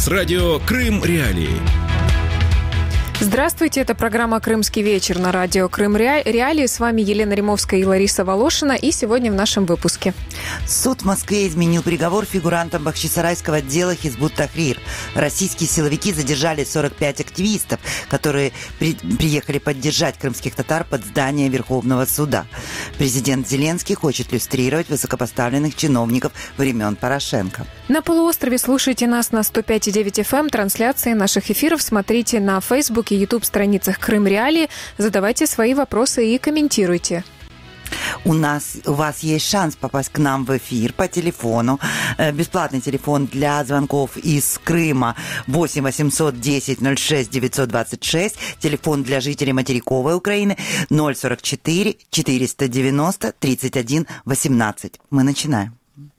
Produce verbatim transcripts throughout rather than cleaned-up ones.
радио «Крым Реалии». Здравствуйте, это программа «Крымский вечер» на радио «Крым Реалии». С вами Елена Римовская и Лариса Волошина. И сегодня в нашем выпуске. Суд в Москве изменил приговор фигурантам бахчисарайского дела Хизбут Тахрир. Российские силовики задержали сорок пять активистов, которые при- приехали поддержать крымских татар под здание Верховного суда. Президент Зеленский хочет люстрировать высокопоставленных чиновников времен Порошенко. На полуострове слушайте нас на сто пять и девять эф эм. Трансляции наших эфиров смотрите на Facebook и YouTube страницах «Крым Реалии». Задавайте свои вопросы и комментируйте. У нас, у вас есть шанс попасть к нам в эфир по телефону. Бесплатный телефон для звонков из Крыма восемь восемьсот десять ноль шесть девятьсот двадцать шесть. Телефон для жителей материковой Украины ноль сорок четыре четыреста девяносто тридцать один восемнадцать. Мы начинаем.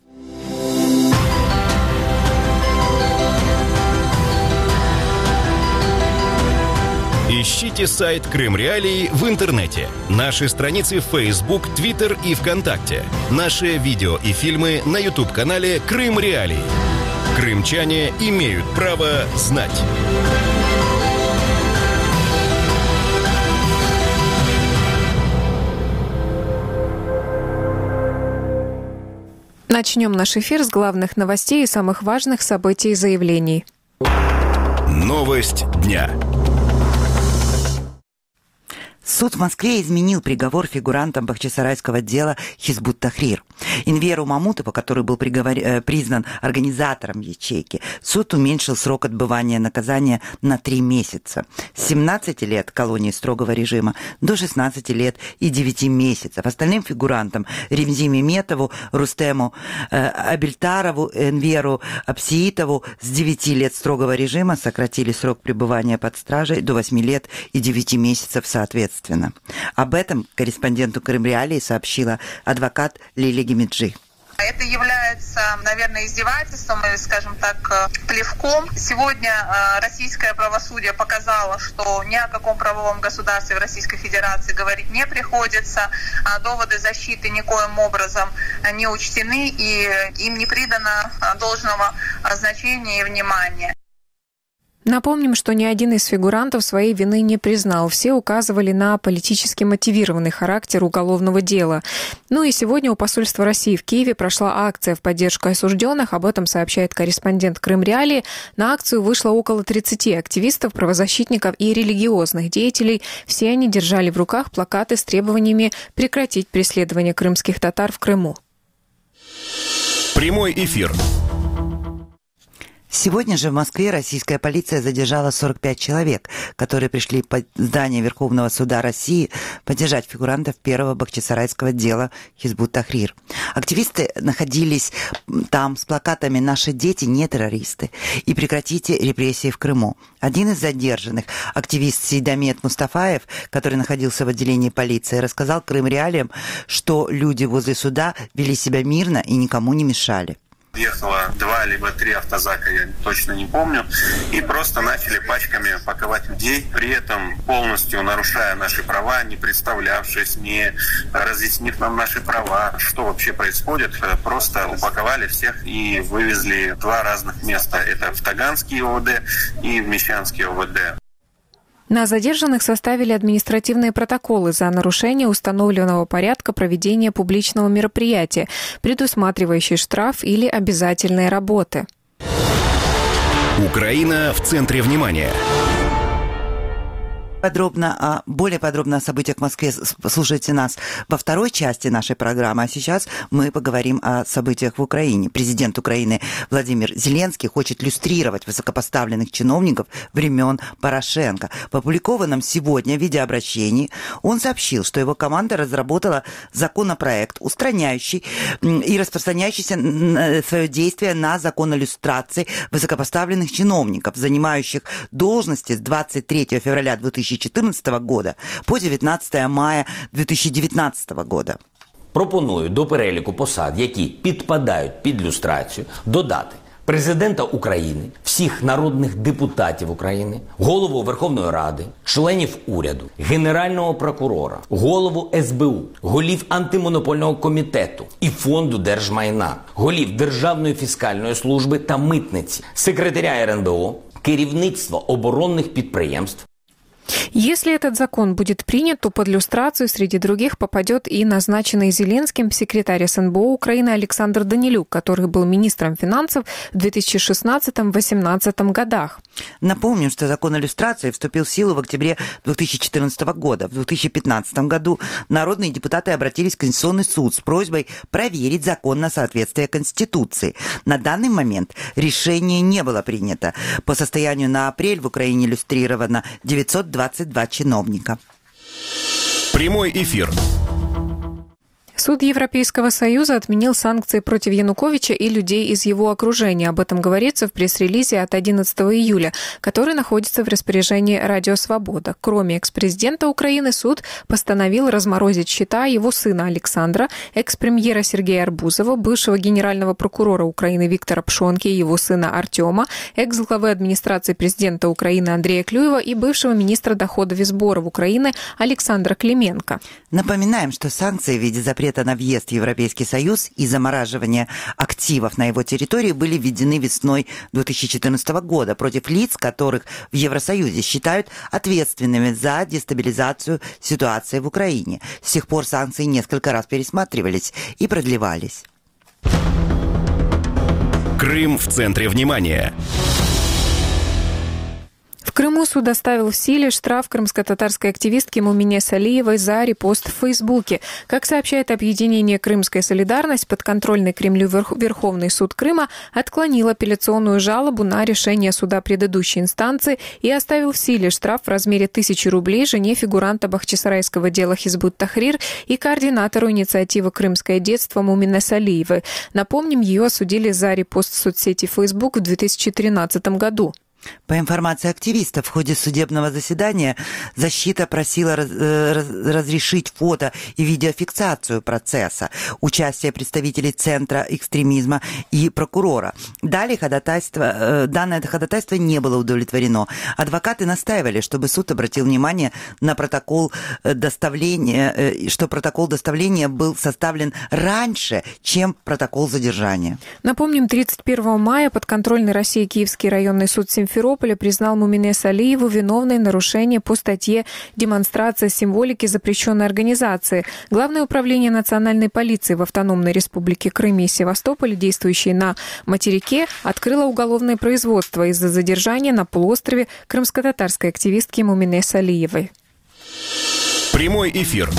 Ищите сайт «Крым Реалии» в интернете, наши страницы в Facebook, Twitter и ВКонтакте, наши видео и фильмы на YouTube-канале «Крым Реалии». Крымчане имеют право знать. Начнем наш эфир с главных новостей и самых важных событий и заявлений. Новость дня. Суд в Москве изменил приговор фигурантам бахчисарайского дела Хизбут Тахрир. Инверу Мамутову, который был приговор... признан организатором ячейки, суд уменьшил срок отбывания наказания на три месяца. С семнадцати лет колонии строгого режима до шестнадцати лет и девяти месяцев. Остальным фигурантам Ремзи Меметову, Рустему э, Абельтарову, Энверу Апсиитову с девяти лет строгого режима сократили срок пребывания под стражей до восьми лет и девяти месяцев соответственно. Об этом корреспонденту Крым Реалии сообщила адвокат Лилия Гемиджи. Это является, наверное, издевательством или, скажем так, плевком. Сегодня российское правосудие показало, что ни о каком правовом государстве в Российской Федерации говорить не приходится. Доводы защиты никоим образом не учтены и им не придано должного значения и внимания. Напомним, что ни один из фигурантов своей вины не признал. Все указывали на политически мотивированный характер уголовного дела. Ну и сегодня у посольства России в Киеве прошла акция в поддержку осужденных. Об этом сообщает корреспондент Крым Реалии. На акцию вышло около тридцати активистов, правозащитников и религиозных деятелей. Все они держали в руках плакаты с требованиями прекратить преследование крымских татар в Крыму. Прямой эфир. Сегодня же в Москве российская полиция задержала сорок пять человек, которые пришли под здание Верховного суда России поддержать фигурантов первого бахчисарайского дела Хизбут Тахрир. Активисты находились там с плакатами «Наши дети не террористы» и «Прекратите репрессии в Крыму». Один из задержанных, активист Сейдамет Мустафаев, который находился в отделении полиции, рассказал Крым Реалиям, что люди возле суда вели себя мирно и никому не мешали. Ехало два либо три автозака, я точно не помню, и просто начали пачками паковать людей, при этом полностью нарушая наши права, не представлявшись, не разъяснив нам наши права, что вообще происходит. Просто упаковали всех и вывезли в два разных места. Это в Таганский ОВД и в Мещанский ОВД. На задержанных составили административные протоколы за нарушение установленного порядка проведения публичного мероприятия, предусматривающий штраф или обязательные работы. Украина в центре внимания. Подробно, а более подробно о событиях в Москве слушайте нас во второй части нашей программы. А сейчас мы поговорим о событиях в Украине. Президент Украины Владимир Зеленский хочет люстрировать высокопоставленных чиновников времен Порошенко. В опубликованном сегодня видеообращении он сообщил, что его команда разработала законопроект, устраняющий и распространяющийся свое действие на закон о люстрации высокопоставленных чиновников, занимающих должности с двадцать третьего февраля две тысячи четырнадцатого года по дев'ятнадцяте мая дві тисячі дев'ятнадцятого года. Пропоную до переліку посад, які підпадають під люстрацію, додати Президента України, всіх народних депутатів України, голову Верховної Ради, членів уряду, Генерального прокурора, голову ес бе у, голів антимонопольного комітету і Фонду держмайна, голів Державної фіскальної служби та митниці, секретаря ер ен бе о, керівництва оборонних підприємств. Если этот закон будет принят, то под люстрацию среди других попадет и назначенный Зеленским секретарь эс эн бэ о Украины Александр Данилюк, который был министром финансов в две тысячи шестнадцатом — две тысячи восемнадцатом годах. Напомним, что закон о люстрации вступил в силу в октябре две тысячи четырнадцатого года. В две тысячи пятнадцатом году народные депутаты обратились в Конституционный суд с просьбой проверить закон на соответствие Конституции. На данный момент решение не было принято. По состоянию на апрель в Украине иллюстрировано девятьсот двадцать два чиновника. Прямой эфир. Суд Европейского Союза отменил санкции против Януковича и людей из его окружения. Об этом говорится в пресс-релизе от одиннадцатого июля, который находится в распоряжении Радио Свобода. Кроме экс-президента Украины, суд постановил разморозить счета его сына Александра, экс-премьера Сергея Арбузова, бывшего генерального прокурора Украины Виктора Пшонки и его сына Артема, экс-главы администрации президента Украины Андрея Клюева и бывшего министра доходов и сборов Украины Александра Клименко. Напоминаем, что санкции в виде запрета на въезд в Европейский Союз и замораживание активов на его территории были введены весной две тысячи четырнадцатого года против лиц, которых в Евросоюзе считают ответственными за дестабилизацию ситуации в Украине. С тех пор санкции несколько раз пересматривались и продлевались. Крым в центре внимания. В Крыму суд оставил в силе штраф крымско-татарской активистки Мумине Салиевой за репост в Фейсбуке. Как сообщает объединение «Крымская солидарность», подконтрольный Кремлю Верховный суд Крыма отклонил апелляционную жалобу на решение суда предыдущей инстанции и оставил в силе штраф в размере тысячи рублей жене фигуранта бахчисарайского дела Хизбут Тахрир и координатору инициативы «Крымское детство» Мумине Салиевой. Напомним, ее осудили за репост в соцсети Facebook в две тысячи тринадцатом году. По информации активистов, в ходе судебного заседания защита просила раз, раз, разрешить фото- и видеофиксацию процесса, участие представителей Центра экстремизма и прокурора. Далее ходатайство, данное ходатайство не было удовлетворено. Адвокаты настаивали, чтобы суд обратил внимание на протокол доставления, что протокол доставления был составлен раньше, чем протокол задержания. Напомним, тридцать первого мая подконтрольный России Киевский районный суд Симферополя Симферополя признал Мумине Салиеву виновной в нарушении по статье «Демонстрация символики запрещенной организации». Главное управление национальной полиции в Автономной Республике Крым и Севастополе, действующее на материке, открыло уголовное производство из-за задержания на полуострове крымско-татарской активистки Мумине Салиевой. Прямой эфир.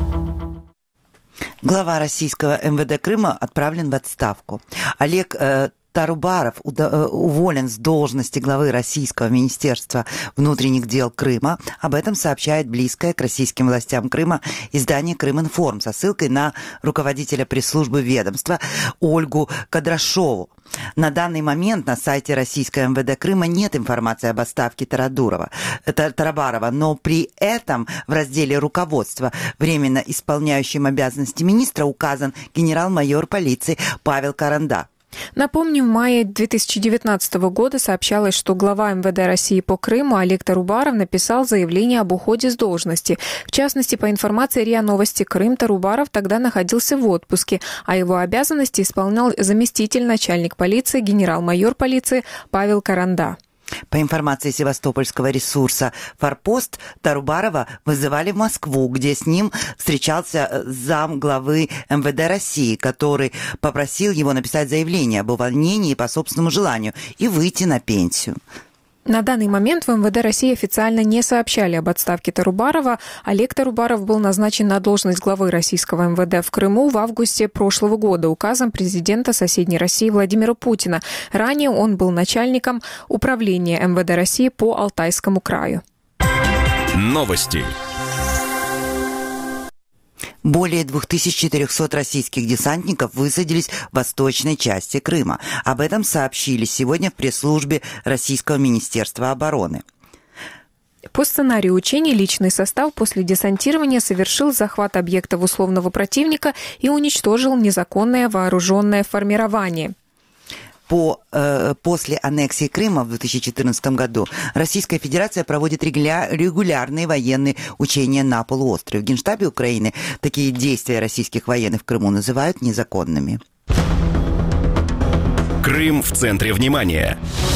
Глава российского эм вэ дэ Крыма отправлен в отставку. Олег э, Тарубаров уволен с должности главы Российского министерства внутренних дел Крыма. Об этом сообщает близкое к российским властям Крыма издание «Крыминформ» со ссылкой на руководителя пресс-службы ведомства Ольгу Кадрашову. На данный момент на сайте российского эм вэ дэ Крыма нет информации об отставке Тарадурова, Тарабарова, но при этом в разделе руководства временно исполняющим обязанности министра указан генерал-майор полиции Павел Каранда. Напомним, в мае две тысячи девятнадцатого года сообщалось, что глава эм вэ дэ России по Крыму Олег Тарубаров написал заявление об уходе с должности. В частности, по информации РИА Новости Крым, Тарубаров тогда находился в отпуске, а его обязанности исполнял заместитель начальник полиции, генерал-майор полиции Павел Каранда. По информации севастопольского ресурса «Форпост», Тарубарова вызывали в Москву, где с ним встречался зам главы эм вэ дэ России, который попросил его написать заявление об увольнении по собственному желанию и выйти на пенсию. На данный момент в эм вэ дэ России официально не сообщали об отставке Тарубарова. Олег Тарубаров был назначен на должность главы российского эм вэ дэ в Крыму в августе прошлого года указом президента соседней России Владимира Путина. Ранее он был начальником управления эм вэ дэ России по Алтайскому краю. Новости. Более две тысячи четыреста российских десантников высадились в восточной части Крыма. Об этом сообщили сегодня в пресс-службе Российского министерства обороны. По сценарию учений личный состав после десантирования совершил захват объектов условного противника и уничтожил незаконное вооруженное формирование. по, э, после аннексии Крыма в две тысячи четырнадцатом году Российская Федерация проводит регуля- регулярные военные учения на полуострове. В Генштабе Украины такие действия российских военных в Крыму называют незаконными. Крым в центре внимания.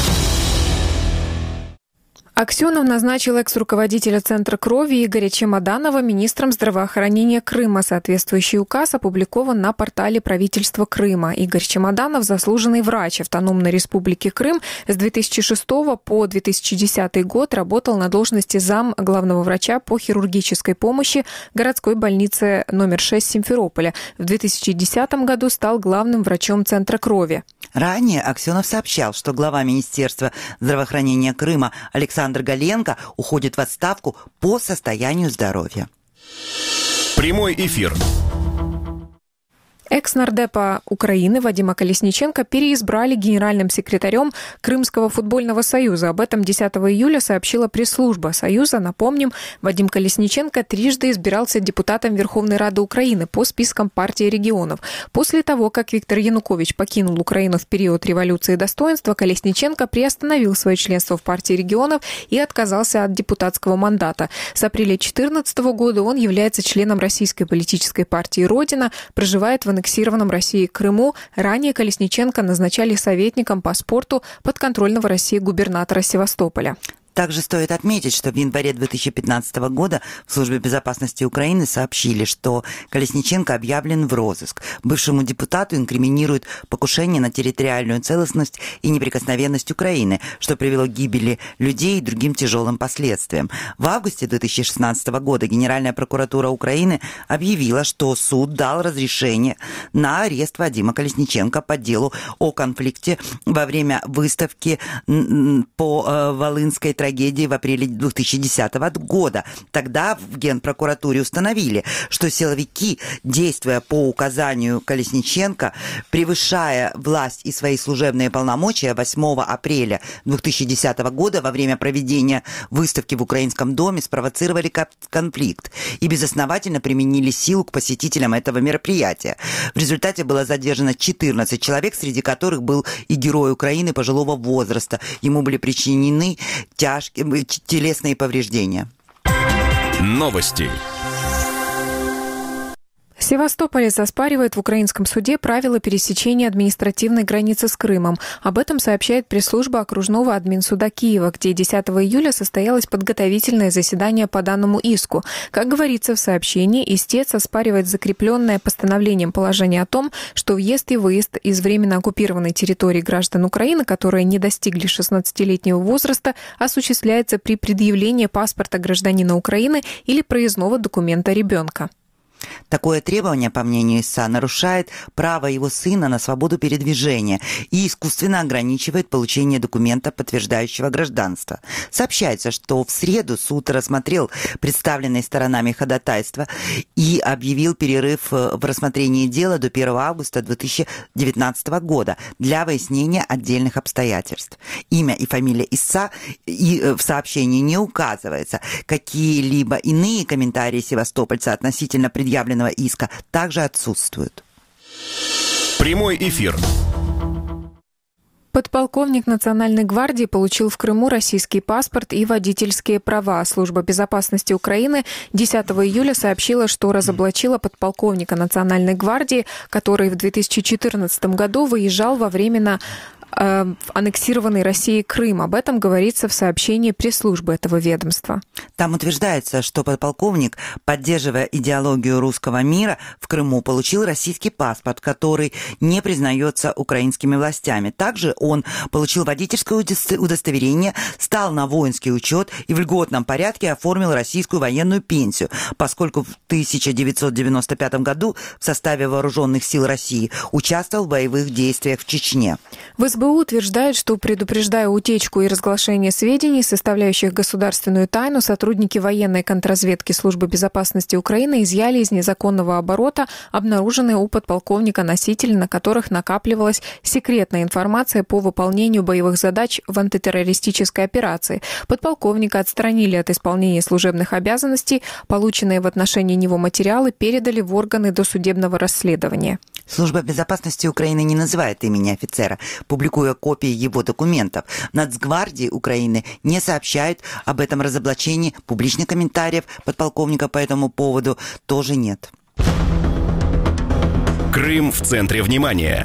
Аксенов назначил экс-руководителя Центра крови Игоря Чемоданова министром здравоохранения Крыма. Соответствующий указ опубликован на портале правительства Крыма. Игорь Чемоданов – заслуженный врач Автономной Республики Крым. С две тысячи шестого по две тысячи десятый год работал на должности зам главного врача по хирургической помощи городской больницы номер шесть Симферополя. В две тысячи десятом году стал главным врачом Центра крови. Ранее Аксенов сообщал, что глава Министерства здравоохранения Крыма Александр Галенко уходит в отставку по состоянию здоровья. Прямой эфир. Экс-нардепа Украины Вадима Колесниченко переизбрали генеральным секретарем Крымского футбольного союза. Об этом десятого июля сообщила пресс-служба союза. Напомним, Вадим Колесниченко трижды избирался депутатом Верховной Рады Украины по спискам партии регионов. После того, как Виктор Янукович покинул Украину в период революции достоинства, Колесниченко приостановил свое членство в партии регионов и отказался от депутатского мандата. С апреля две тысячи четырнадцатого года он является членом российской политической партии «Родина», проживает в аннексированном Россией Крыму. Ранее Колесниченко назначали советником по спорту подконтрольного России губернатора Севастополя. Также стоит отметить, что в январе две тысячи пятнадцатого года в Службе безопасности Украины сообщили, что Колесниченко объявлен в розыск. Бывшему депутату инкриминируют покушение на территориальную целостность и неприкосновенность Украины, что привело к гибели людей и другим тяжелым последствиям. В августе две тысячи шестнадцатого года Генеральная прокуратура Украины объявила, что суд дал разрешение на арест Вадима Колесниченко по делу о конфликте во время выставки по Волынской трагедии в апреле две тысячи десятого года. Тогда в Генпрокуратуре установили, что силовики, действуя по указанию Колесниченко, превышая власть и свои служебные полномочия, восьмого апреля две тысячи десятого года во время проведения выставки в Украинском доме спровоцировали конфликт и безосновательно применили силу к посетителям этого мероприятия. В результате было задержано четырнадцать человек, среди которых был и герой Украины пожилого возраста. Ему были причинены тяжкие телесные повреждения. Новости. Севастополец оспаривает в украинском суде правила пересечения административной границы с Крымом. Об этом сообщает пресс-служба окружного админсуда Киева, где десятого июля состоялось подготовительное заседание по данному иску. Как говорится в сообщении, истец оспаривает закрепленное постановлением положение о том, что въезд и выезд из временно оккупированной территории граждан Украины, которые не достигли шестнадцатилетнего возраста, осуществляется при предъявлении паспорта гражданина Украины или проездного документа ребенка. Такое требование, по мнению истца, нарушает право его сына на свободу передвижения и искусственно ограничивает получение документа, подтверждающего гражданство. Сообщается, что в среду суд рассмотрел представленные сторонами ходатайства и объявил перерыв в рассмотрении дела до первого августа две тысячи девятнадцатого года для выяснения отдельных обстоятельств. Имя и фамилия истца и в сообщении не указывается. Какие-либо иные комментарии севастопольца относительно предъявленного явленного иска также отсутствуют. Прямой эфир. Подполковник Национальной гвардии получил в Крыму российский паспорт и водительские права. Служба безопасности Украины десятого июля сообщила, что разоблачила подполковника Национальной гвардии, который в две тысячи четырнадцатом году выезжал во временно в аннексированной Россией Крым. Об этом говорится в сообщении пресс-службы этого ведомства. Там утверждается, что подполковник, поддерживая идеологию русского мира, в Крыму получил российский паспорт, который не признается украинскими властями. Также он получил водительское удостоверение, стал на воинский учет и в льготном порядке оформил российскую военную пенсию, поскольку в тысяча девятьсот девяносто пятом году в составе Вооруженных сил России участвовал в боевых действиях в Чечне. В СБУ утверждают, что, предупреждая утечку и разглашение сведений, составляющих государственную тайну, сотрудники военной контрразведки Службы безопасности Украины изъяли из незаконного оборота обнаруженные у подполковника носители, на которых накапливалась секретная информация по выполнению боевых задач в антитеррористической операции. Подполковника отстранили от исполнения служебных обязанностей, полученные в отношении него материалы передали в органы досудебного расследования. Служба безопасности Украины не называет имени офицера, публикуя копии его документов. Нацгвардии Украины не сообщают об этом разоблачении. Публичных комментариев подполковника по этому поводу тоже нет. Крым в центре внимания.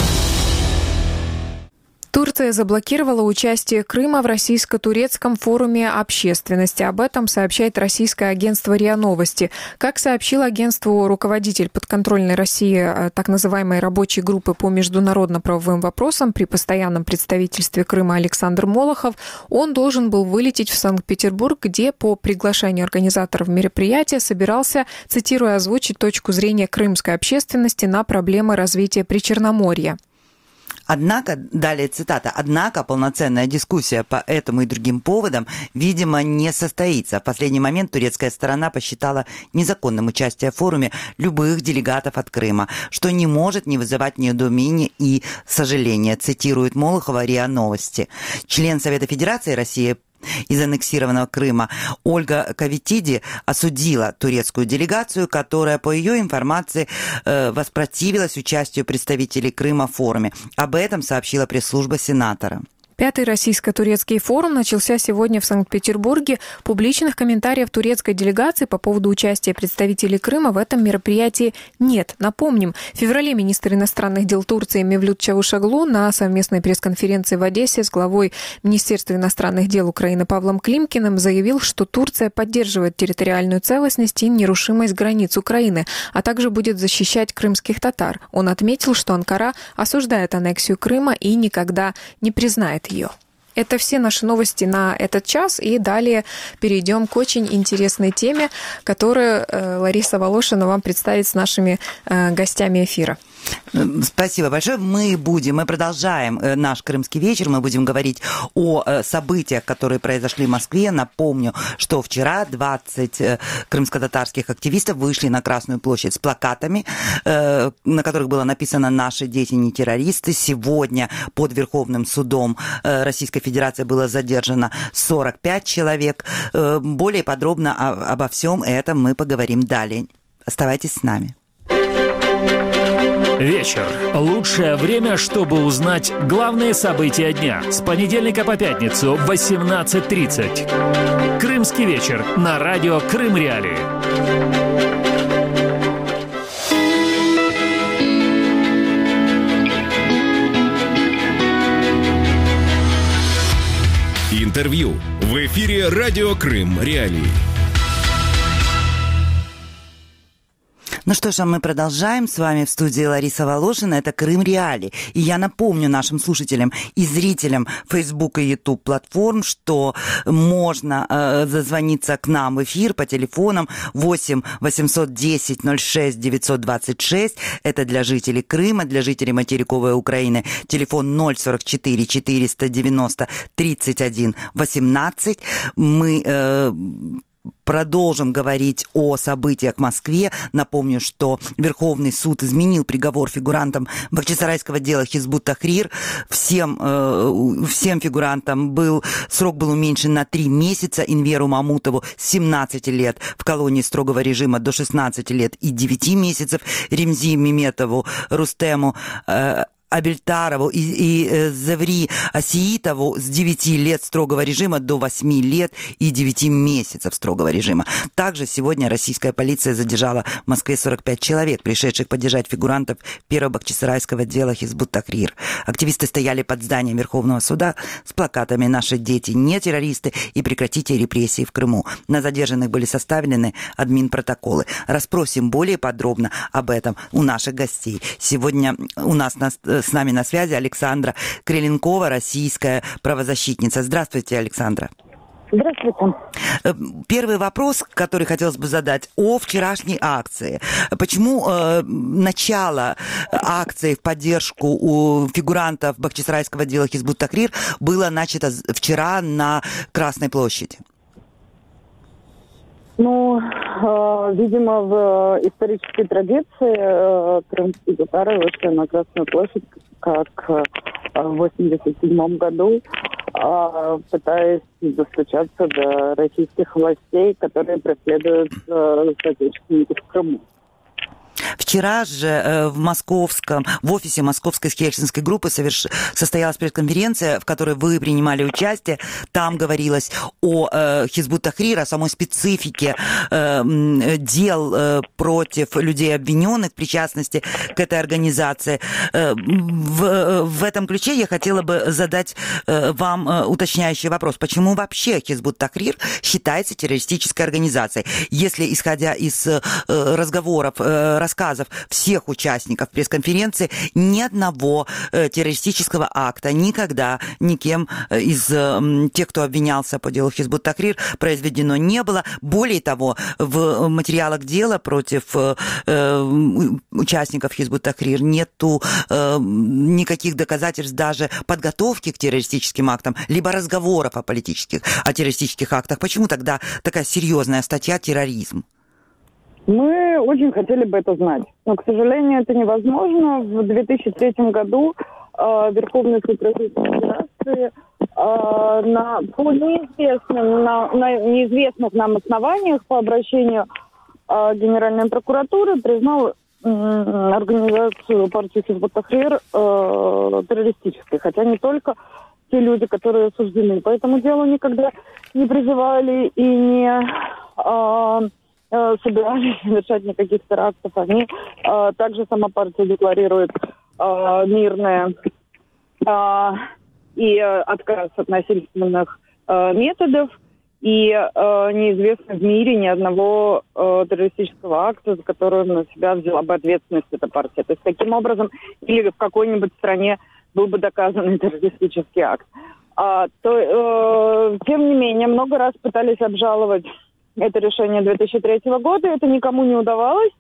Турция заблокировала участие Крыма в российско-турецком форуме общественности. Об этом сообщает российское агентство РИА Новости. Как сообщил агентству руководитель подконтрольной России так называемой рабочей группы по международно-правовым вопросам при постоянном представительстве Крыма Александр Молохов, он должен был вылететь в Санкт-Петербург, где по приглашению организаторов мероприятия собирался, цитирую, озвучить точку зрения крымской общественности на проблемы развития Причерноморья. Однако, далее цитата, «Однако полноценная дискуссия по этому и другим поводам, видимо, не состоится. В последний момент турецкая сторона посчитала незаконным участие в форуме любых делегатов от Крыма, что не может не вызывать недоумения и сожаления», цитирует Молохова РИА Новости. Член Совета Федерации России из аннексированного Крыма Ольга Кавитиди осудила турецкую делегацию, которая, по ее информации, воспротивилась участию представителей Крыма в форуме. Об этом сообщила пресс-служба сенатора. Пятый российско-турецкий форум начался сегодня в Санкт-Петербурге. Публичных комментариев турецкой делегации по поводу участия представителей Крыма в этом мероприятии нет. Напомним, в феврале министр иностранных дел Турции Мевлют Чавушоглу на совместной пресс-конференции в Одессе с главой Министерства иностранных дел Украины Павлом Климкиным заявил, что Турция поддерживает территориальную целостность и нерушимость границ Украины, а также будет защищать крымских татар. Он отметил, что Анкара осуждает аннексию Крыма и никогда не признает ее. Это все наши новости на этот час, и далее перейдем к очень интересной теме, которую Лариса Волошина вам представит с нашими гостями эфира. Спасибо большое. Мы будем, мы продолжаем наш крымский вечер. Мы будем говорить о событиях, которые произошли в Москве. Напомню, что вчера двадцать крымско-татарских активистов вышли на Красную площадь с плакатами, на которых было написано «Наши дети не террористы». Сегодня под Верховным судом Российской Федерации было задержано сорок пять человек. Более подробно обо всем этом мы поговорим далее. Оставайтесь с нами. Вечер. Лучшее время, чтобы узнать главные события дня. С понедельника по пятницу в восемнадцать тридцать. Крымский вечер на радио Крым Реалии. Интервью. В эфире радио Крым Реалии. Ну что ж, а мы продолжаем. С вами в студии Лариса Волошина. Это Крым Реалии. И я напомню нашим слушателям и зрителям Facebook и YouTube платформ, что можно э, зазвониться к нам в эфир по телефонам восемь восемьсот десять ноль шесть девятьсот двадцать шесть. Это для жителей Крыма, для жителей материковой Украины. Телефон ноль сорок четыре четыреста девяносто тридцать один восемнадцать. Мы... Э, Продолжим говорить о событиях в Москве. Напомню, что Верховный суд изменил приговор фигурантам бахчисарайского дела Хизбут Тахрир. Всем, э, всем фигурантам был, срок был уменьшен на три месяца. Инверу Мамутову с семнадцати лет в колонии строгого режима до шестнадцати лет и девяти месяцев. Ремзи Меметову, Рустему э, Абельтарову и, и Заври Асиитову с девяти лет строгого режима до восьми лет и девяти месяцев строгого режима. Также сегодня российская полиция задержала в Москве сорок пять человек, пришедших поддержать фигурантов первого бахчисарайского дела Хизбут Тахрир. Активисты стояли под зданием Верховного суда с плакатами «Наши дети не террористы» и «Прекратите репрессии в Крыму». На задержанных были составлены админпротоколы. Расспросим более подробно об этом у наших гостей. Сегодня у нас на с нами на связи Александра Креленкова, российская правозащитница. Здравствуйте, Александра. Здравствуйте. Первый вопрос, который хотелось бы задать, о вчерашней акции. Почему э, начало акции в поддержку у фигурантов бахчисарайского дела Хизбут Тахрир было начато вчера на Красной площади? Ну, э, видимо, в исторической традиции э, крымские татары вышли на Красную площадь, как э, в восемьдесят седьмом году, э, пытаясь достучаться до российских властей, которые преследуют э, соотечественников в Крыму. Вчера же в московском, в офисе московской Хельсинской группы соверш... состоялась пресс-конференция, в которой вы принимали участие. Там говорилось о э, Хизбут Тахрир, о самой специфике э, дел э, против людей, обвиненных в причастности к этой организации. Э, в, в этом ключе я хотела бы задать э, вам э, уточняющий вопрос. Почему вообще Хизбут Тахрир считается террористической организацией? Если, исходя из э, разговоров, э, рассказов всех участников пресс-конференции, ни одного э, террористического акта никогда никем из э, тех, кто обвинялся по делу Хизбут Тахрир, произведено не было. Более того, в материалах дела против э, участников Хизбут Тахрир нету э, никаких доказательств даже подготовки к террористическим актам, либо разговоров о политических, о террористических актах. Почему тогда такая серьезная статья «терроризм»? Мы очень хотели бы это знать, но, к сожалению, это невозможно. В две тысячи третьем году э, Верховный суд Российской Федерации э, на, по неизвестным, на, на неизвестных нам основаниях по обращению э, Генеральной прокуратуры признал э, организацию партии Хизбут Тахрир э, террористической, хотя не только те люди, которые осуждены. По этому делу никогда не призывали и не... Э, собирались совершать никаких терактов. Они э, также сама партия декларирует э, мирное э, и э, отказ от насильственных э, методов. И э, неизвестно в мире ни одного э, террористического акта, за который на себя взяла бы ответственность эта партия. То есть таким образом или в какой-нибудь стране был бы доказан террористический акт. А, то, э, тем не менее, много раз пытались обжаловать это решение две тысячи третьего года, это никому не удавалось.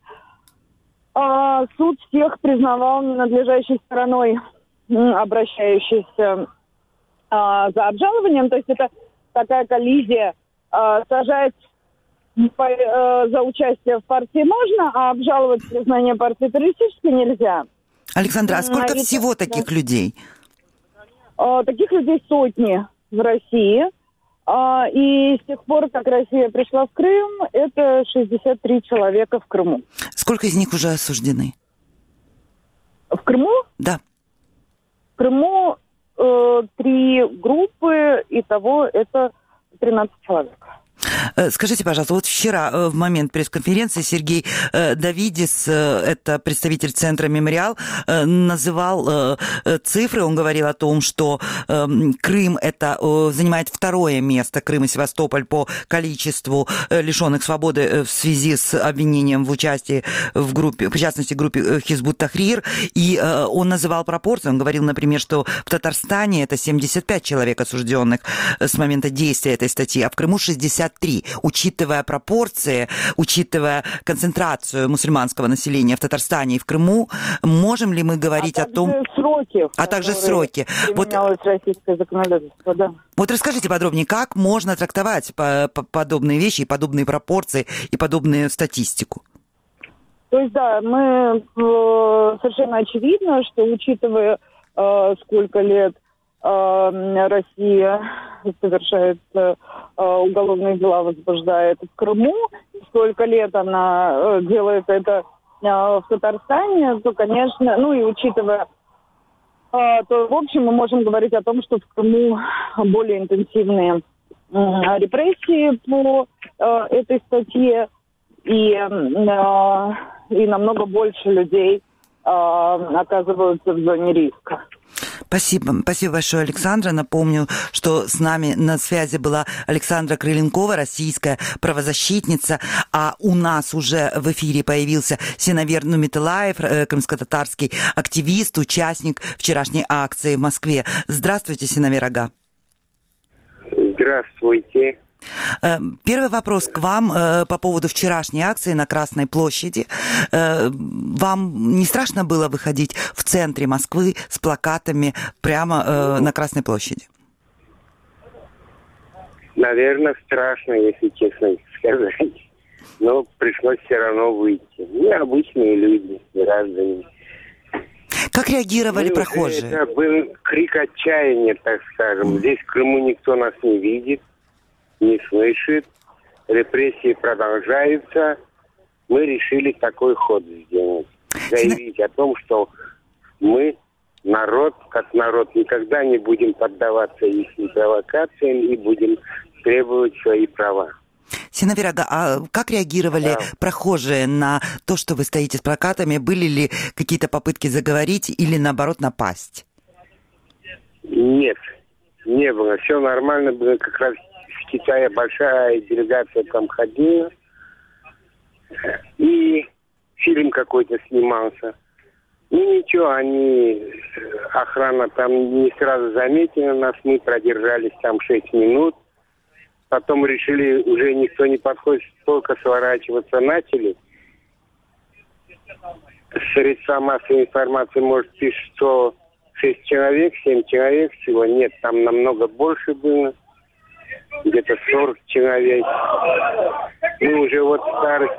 А, суд всех признавал ненадлежащей стороной, обращающейся а, за обжалованием. То есть это такая коллизия. А, сажать по, а, за участие в партии можно, а обжаловать признание партии террористической нельзя. Александра, а сколько а, всего это, таких да. людей? А, таких людей сотни в России. И с тех пор, как Россия пришла в Крым, это шестьдесят три человека в Крыму. Сколько из них уже осуждены? В Крыму? Да. В Крыму э, три группы, итого это тринадцать человек. Скажите, пожалуйста, вот вчера в момент пресс-конференции Сергей Давидис, это представитель центра «Мемориал», называл цифры. Он говорил о том, что Крым это занимает второе место, Крым и Севастополь, по количеству лишенных свободы в связи с обвинением в участии в группе, в частности, в группе Хизбут Тахрир. И он называл пропорции. Он говорил, например, что в Татарстане это семьдесят пять человек осужденных с момента действия этой статьи, а в Крыму шестьдесят три. Учитывая пропорции, учитывая концентрацию мусульманского населения в Татарстане и в Крыму, можем ли мы говорить а о том... Сроки, а также сроки. Вот, российское законодательство, да. Вот расскажите подробнее, как можно трактовать подобные вещи, подобные пропорции и подобную статистику? То есть, да, мы совершенно очевидно, что учитывая, сколько лет Россия совершает э, уголовные дела, возбуждает в Крыму, сколько лет она э, делает это э, в Татарстане, то, конечно, ну и учитывая, э, то, в общем, мы можем говорить о том, что в Крыму более интенсивные э, репрессии по э, этой статье, и, э, и намного больше людей э, оказываются в зоне риска. Спасибо. Спасибо большое, Александра. Напомню, что с нами на связи была Александра Крыленкова, российская правозащитница, а у нас уже в эфире появился Синавер Нумитылаев, крымско-татарский активист, участник вчерашней акции в Москве. Здравствуйте, Синавер ага. Здравствуйте. Первый вопрос к вам по поводу вчерашней акции на Красной площади. Вам не страшно было выходить в центре Москвы с плакатами прямо на Красной площади? Наверное, страшно, если честно сказать. Но пришлось все равно выйти. Мы обычные люди, граждане. Как реагировали Мы прохожие? Это был крик отчаяния, так скажем. Здесь в Крыму никто нас не видит, не слышит. Репрессии продолжаются. мы решили такой ход сделать. Заявить о том, что мы, народ, как народ, никогда не будем поддаваться их провокациям и будем требовать свои права. Синовирага, а как реагировали да. прохожие на то, что вы стоите с плакатами? Были ли какие-то попытки заговорить или, наоборот, напасть? Нет, не было. Все нормально было. Как раз в Китае большая делегация там ходила. И фильм какой-то снимался. Ну ничего, они, охрана там не сразу заметила нас. Мы продержались там шесть минут. Потом решили, уже никто не подходит, только сворачиваться начали. Средства массовой информации, может, пишут, что шесть человек, семь человек всего. Нет, там намного больше было. Где-то сорок человек. Мы уже вот старый,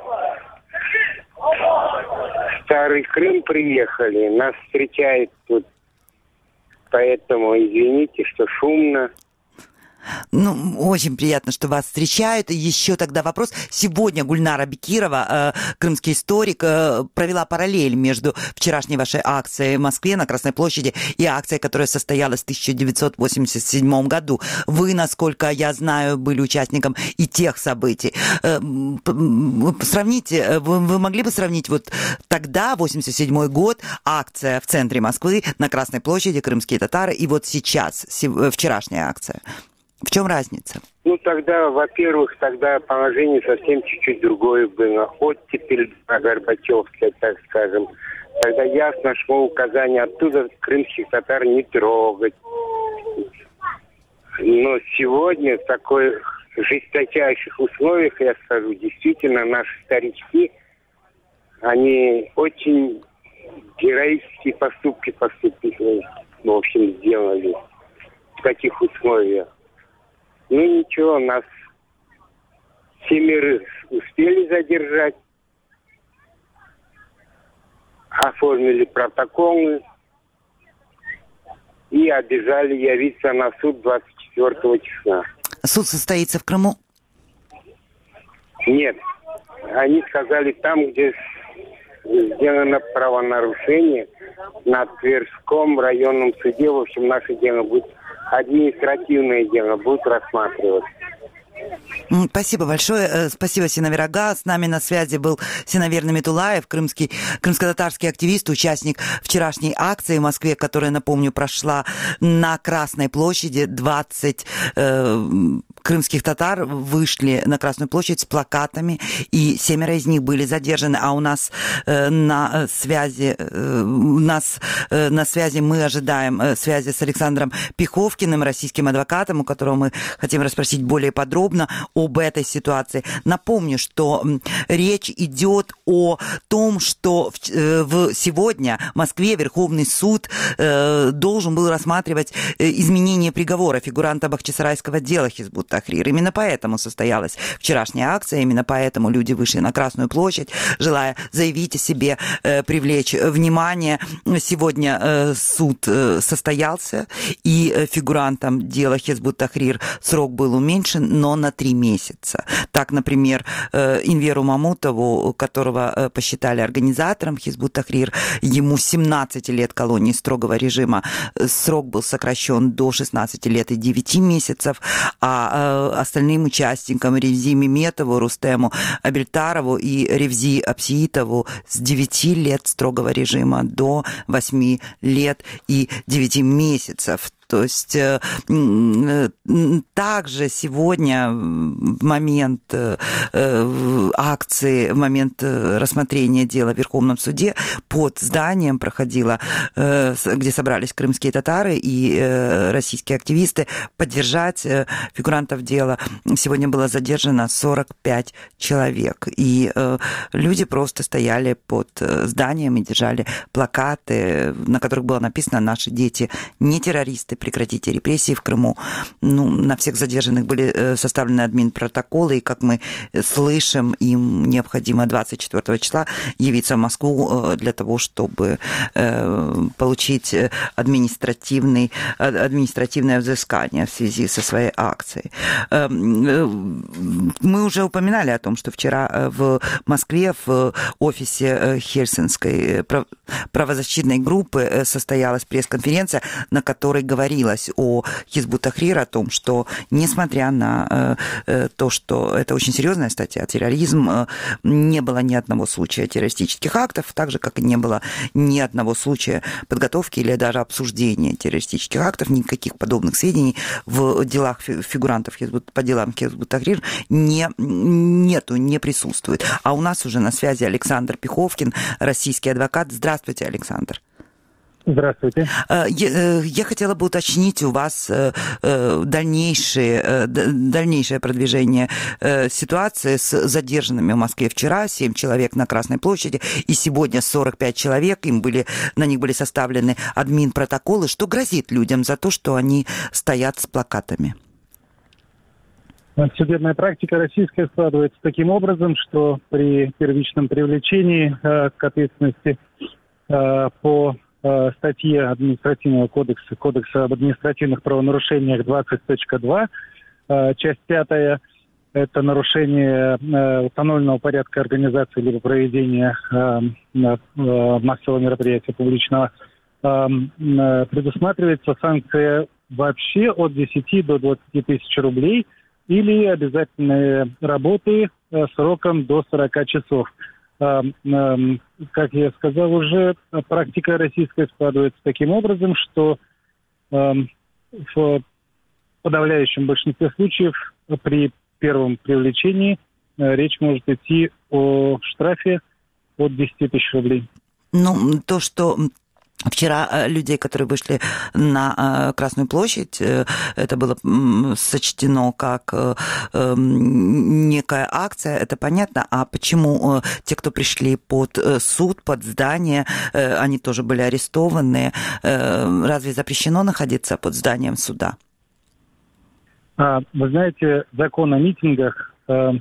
старый Крым приехали. Нас встречает тут. Поэтому извините, что шумно. Ну, очень приятно, что вас встречают. И еще тогда вопрос. Сегодня Гульнара Бекирова, э, крымский историк, э, провела параллель между вчерашней вашей акцией в Москве на Красной площади и акцией, которая состоялась в тысяча девятьсот восемьдесят седьмом году. Вы, насколько я знаю, были участником и тех событий. Э, сравните, вы, вы могли бы сравнить вот тогда, восемьдесят седьмой год, акция в центре Москвы на Красной площади, крымские татары, и вот сейчас, вчерашняя акция? В чем разница? Ну, тогда, во-первых, тогда положение совсем чуть-чуть другое было. Оттепель Горбачевская, так скажем. Тогда ясно шло указание оттуда крымских татар не трогать. Но сегодня в таких жесточайших условиях, я скажу, действительно, наши старички, они очень героические поступки, поступки, в общем, сделали в таких условиях. Ну ничего, нас семерых успели задержать, оформили протоколы и обязали явиться на суд двадцать четвёртого числа. Суд состоится в Крыму? Нет, они сказали там, где сделано правонарушение, на Тверском районном суде, в общем, наше дело будет, административное дело будет рассматриваться. Спасибо большое. Спасибо, Синовирага. С нами на связи был Синавир Наметулаев, крымский, крымско-татарский активист, участник вчерашней акции в Москве, которая, напомню, прошла на Красной площади. двадцать э, крымских татар вышли на Красную площадь с плакатами, и семеро из них были задержаны. А у нас э, на связи, э, у нас э, на связи мы ожидаем э, связи с Александром Пиховкиным, российским адвокатом, у которого мы хотим расспросить более подробно об этой ситуации. Напомню, что речь идет о том, что в, сегодня в Москве Верховный суд э, должен был рассматривать изменение приговора фигуранта бахчисарайского дела Хизбут Тахрир. Именно поэтому состоялась вчерашняя акция, именно поэтому люди вышли на Красную площадь, желая заявить о себе, э, привлечь внимание. Сегодня э, суд э, состоялся, и фигурантам дела Хизбут Тахрир срок был уменьшен, но на три месяца. Так, например, Инверу Мамутову, которого посчитали организатором Хизбут Тахрир, ему семнадцать лет колонии строгого режима, срок был сокращен до шестнадцати лет и девяти месяцев, а остальным участникам Ревзи Меметову, Рустему Абельтарову и Ревзи Апсиитову с девяти лет строгого режима до восьми лет и девяти месяцев. То есть также сегодня в момент акции, в момент рассмотрения дела в Верховном суде под зданием проходила, где собрались крымские татары и российские активисты, поддержать фигурантов дела. Сегодня было задержано сорок пять человек. И люди просто стояли под зданием и держали плакаты, на которых было написано: «Наши дети не террористы, прекратите репрессии в Крыму. Ну, на всех задержанных были составлены админпротоколы, и, как мы слышим, им необходимо двадцать четвёртого числа явиться в Москву для того, чтобы получить административный, административное взыскание в связи со своей акцией. Мы уже упоминали о том, что вчера в Москве в офисе Хельсинской правозащитной группы состоялась пресс-конференция, на которой говорилось о Хизбут-Тахрир, о том, что, несмотря на то, что это очень серьезная статья, терроризм, не было ни одного случая террористических актов, так же, как и не было ни одного случая подготовки или даже обсуждения террористических актов, никаких подобных сведений в делах фигурантов по делам Хизбут-Тахрир не, нету, не присутствует. А у нас уже на связи Александр Пиховкин, российский адвокат. Здравствуйте, Александр. Здравствуйте. Я, я хотела бы уточнить у вас дальнейшее, дальнейшее продвижение ситуации с задержанными в Москве вчера, семь человек на Красной площади, и сегодня сорок пять человек, им были, на них были составлены админпротоколы. Что грозит людям за то, что они стоят с плакатами? Судебная практика российская складывается таким образом, что при первичном привлечении э, к ответственности э, по э, статье административного кодекса, кодекса об административных правонарушениях двадцать точка два, э, часть пятая, это нарушение э, установленного порядка организации либо проведения э, э, массового мероприятия публичного, э, э, предусматривается санкция вообще от десяти до двадцати тысяч рублей или обязательные работы э, сроком до сорока часов. Э, э, как я сказал уже, практика российская складывается таким образом, что э, в подавляющем большинстве случаев при первом привлечении э, речь может идти о штрафе от десяти тысяч рублей. Ну, то, что... Вчера людей, которые вышли на Красную площадь, это было сочтено как некая акция, это понятно. А почему те, кто пришли под суд, под здание, они тоже были арестованы? Разве запрещено находиться под зданием суда? Вы знаете, закон о митингах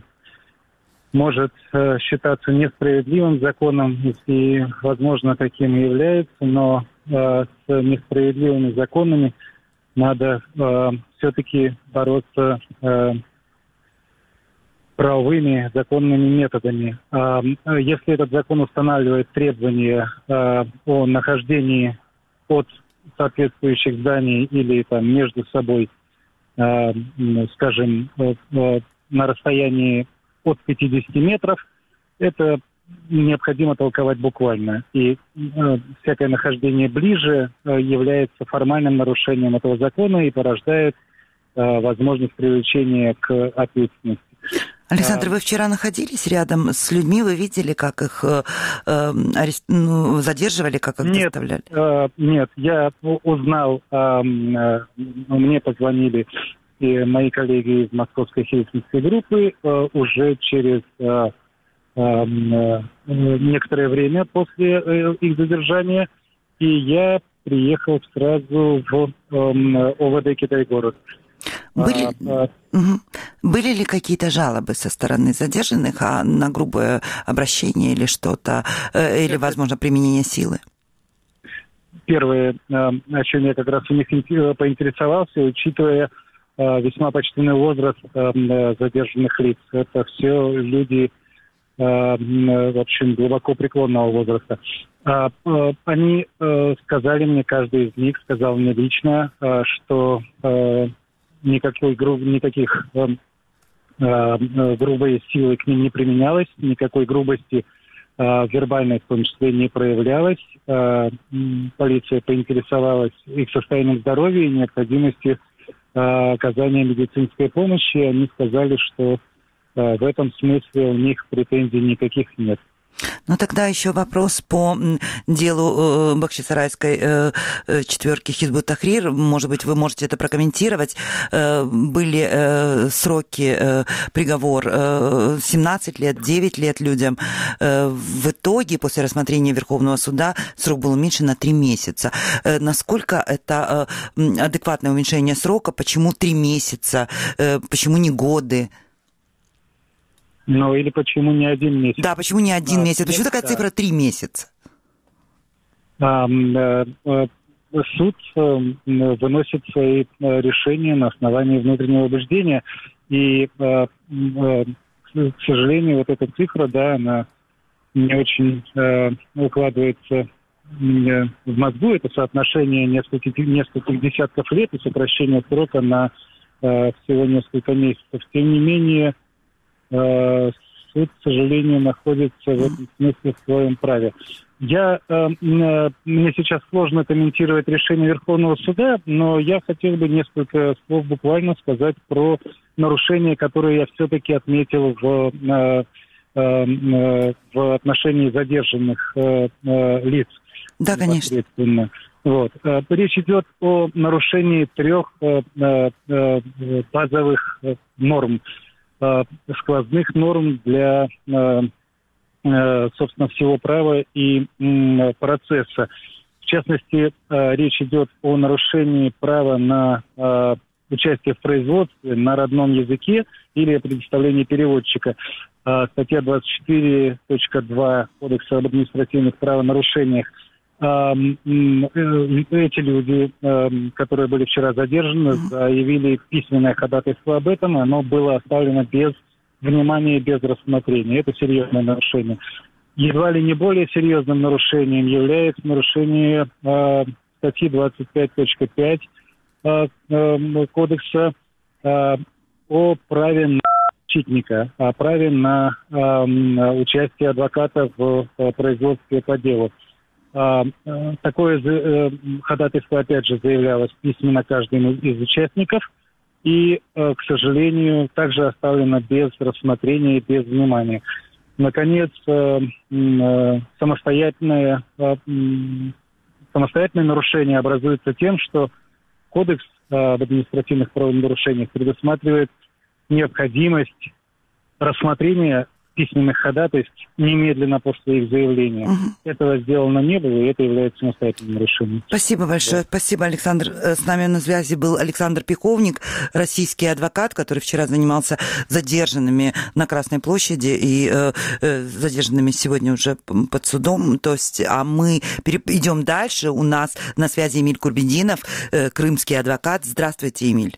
может э, считаться несправедливым законом, и, возможно, таким и является, но э, с несправедливыми законами надо э, все-таки бороться э, правовыми законными методами. Э, если этот закон устанавливает требования э, о нахождении от соответствующих зданий или там, между собой, э, скажем, э, э, на расстоянии от пятидесяти метров, это необходимо толковать буквально. И э, всякое нахождение ближе э, является формальным нарушением этого закона и порождает э, возможность привлечения к ответственности. Александр, вы вчера находились рядом с людьми, вы видели, как их э, арест... ну, задерживали, как их нет, доставляли? Э, нет, я узнал, э, э, мне позвонили и мои коллеги из московской хельсинской группы э, уже через э, э, некоторое время после э, их задержания, и я приехал сразу в э, ОВД Китай-город. Были, а, угу. Были ли какие-то жалобы со стороны задержанных а на грубое обращение или что-то, э, или, возможно, применение силы? Первое, э, о чем я как раз у них поинтересовался, учитывая весьма почтенный возраст э, задержанных лиц. Это все люди, э, в общем, глубоко преклонного возраста. А, э, они э, сказали мне, каждый из них сказал мне лично, э, что э, никакой гру- никаких э, э, грубой силы к ним не применялось, никакой грубости э, вербальной в том числе не проявлялось. Э, полиция поинтересовалась их состоянием здоровья и необходимостью оказания медицинской помощи. Они сказали, что э, в этом смысле у них претензий никаких нет. Ну, тогда еще вопрос по делу Бахчисарайской четверки Хизбут Тахрир. Может быть, вы можете это прокомментировать. Были сроки, приговор семнадцать лет, девять лет людям. В итоге, после рассмотрения Верховного суда, срок был уменьшен на три месяца. Насколько это адекватное уменьшение срока? Почему три месяца? Почему не годы? Ну, или почему не один месяц? Да, почему не один а, месяц? Почему нет, такая да. цифра три месяца? А, а, а, суд а, выносит свои а, решения на основании внутреннего убеждения. И, а, а, к сожалению, вот эта цифра, да, она не очень а, укладывается в мозгу. Это соотношение нескольких, нескольких десятков лет и сокращение срока на а, всего несколько месяцев. Тем не менее, суд, к сожалению, находится в этом смысле в своем праве. Я, э, мне сейчас сложно комментировать решение Верховного суда, но я хотел бы несколько слов буквально сказать про нарушения, которые я все-таки отметил в, э, э, в отношении задержанных э, э, лиц. Да, конечно. Вот. Речь идет о нарушении трех э, э, базовых норм. сквозных норм для, собственно, всего права и процесса. В частности, речь идет о нарушении права на участие в производстве на родном языке или о предоставлении переводчика. Статья двадцать четыре точка два Кодекса об административных правонарушениях. Эти люди, которые были вчера задержаны, заявили письменное ходатайство об этом, и оно было оставлено без внимания и без рассмотрения. Это серьезное нарушение. Едва ли не более серьезным нарушением является нарушение статьи двадцать пять точка пять Кодекса о праве на защитника, о праве на участие адвоката в производстве по делу. Такое ходатайство, опять же, заявлялось письменно каждому из участников и, к сожалению, также оставлено без рассмотрения и без внимания. Наконец, самостоятельное, самостоятельное нарушение образуется тем, что Кодекс об административных правонарушениях предусматривает необходимость рассмотрения письменных ходатайств немедленно после их заявления. Угу. Этого сделано не было, и это является самостоятельным нарушением. Спасибо большое. Да. Спасибо, Александр. С нами на связи был Александр Пиховник, российский адвокат, который вчера занимался задержанными на Красной площади и э, э, задержанными сегодня уже под судом. То есть, а мы идем дальше. У нас на связи Эмиль Курбединов, э, крымский адвокат. Здравствуйте, Эмиль.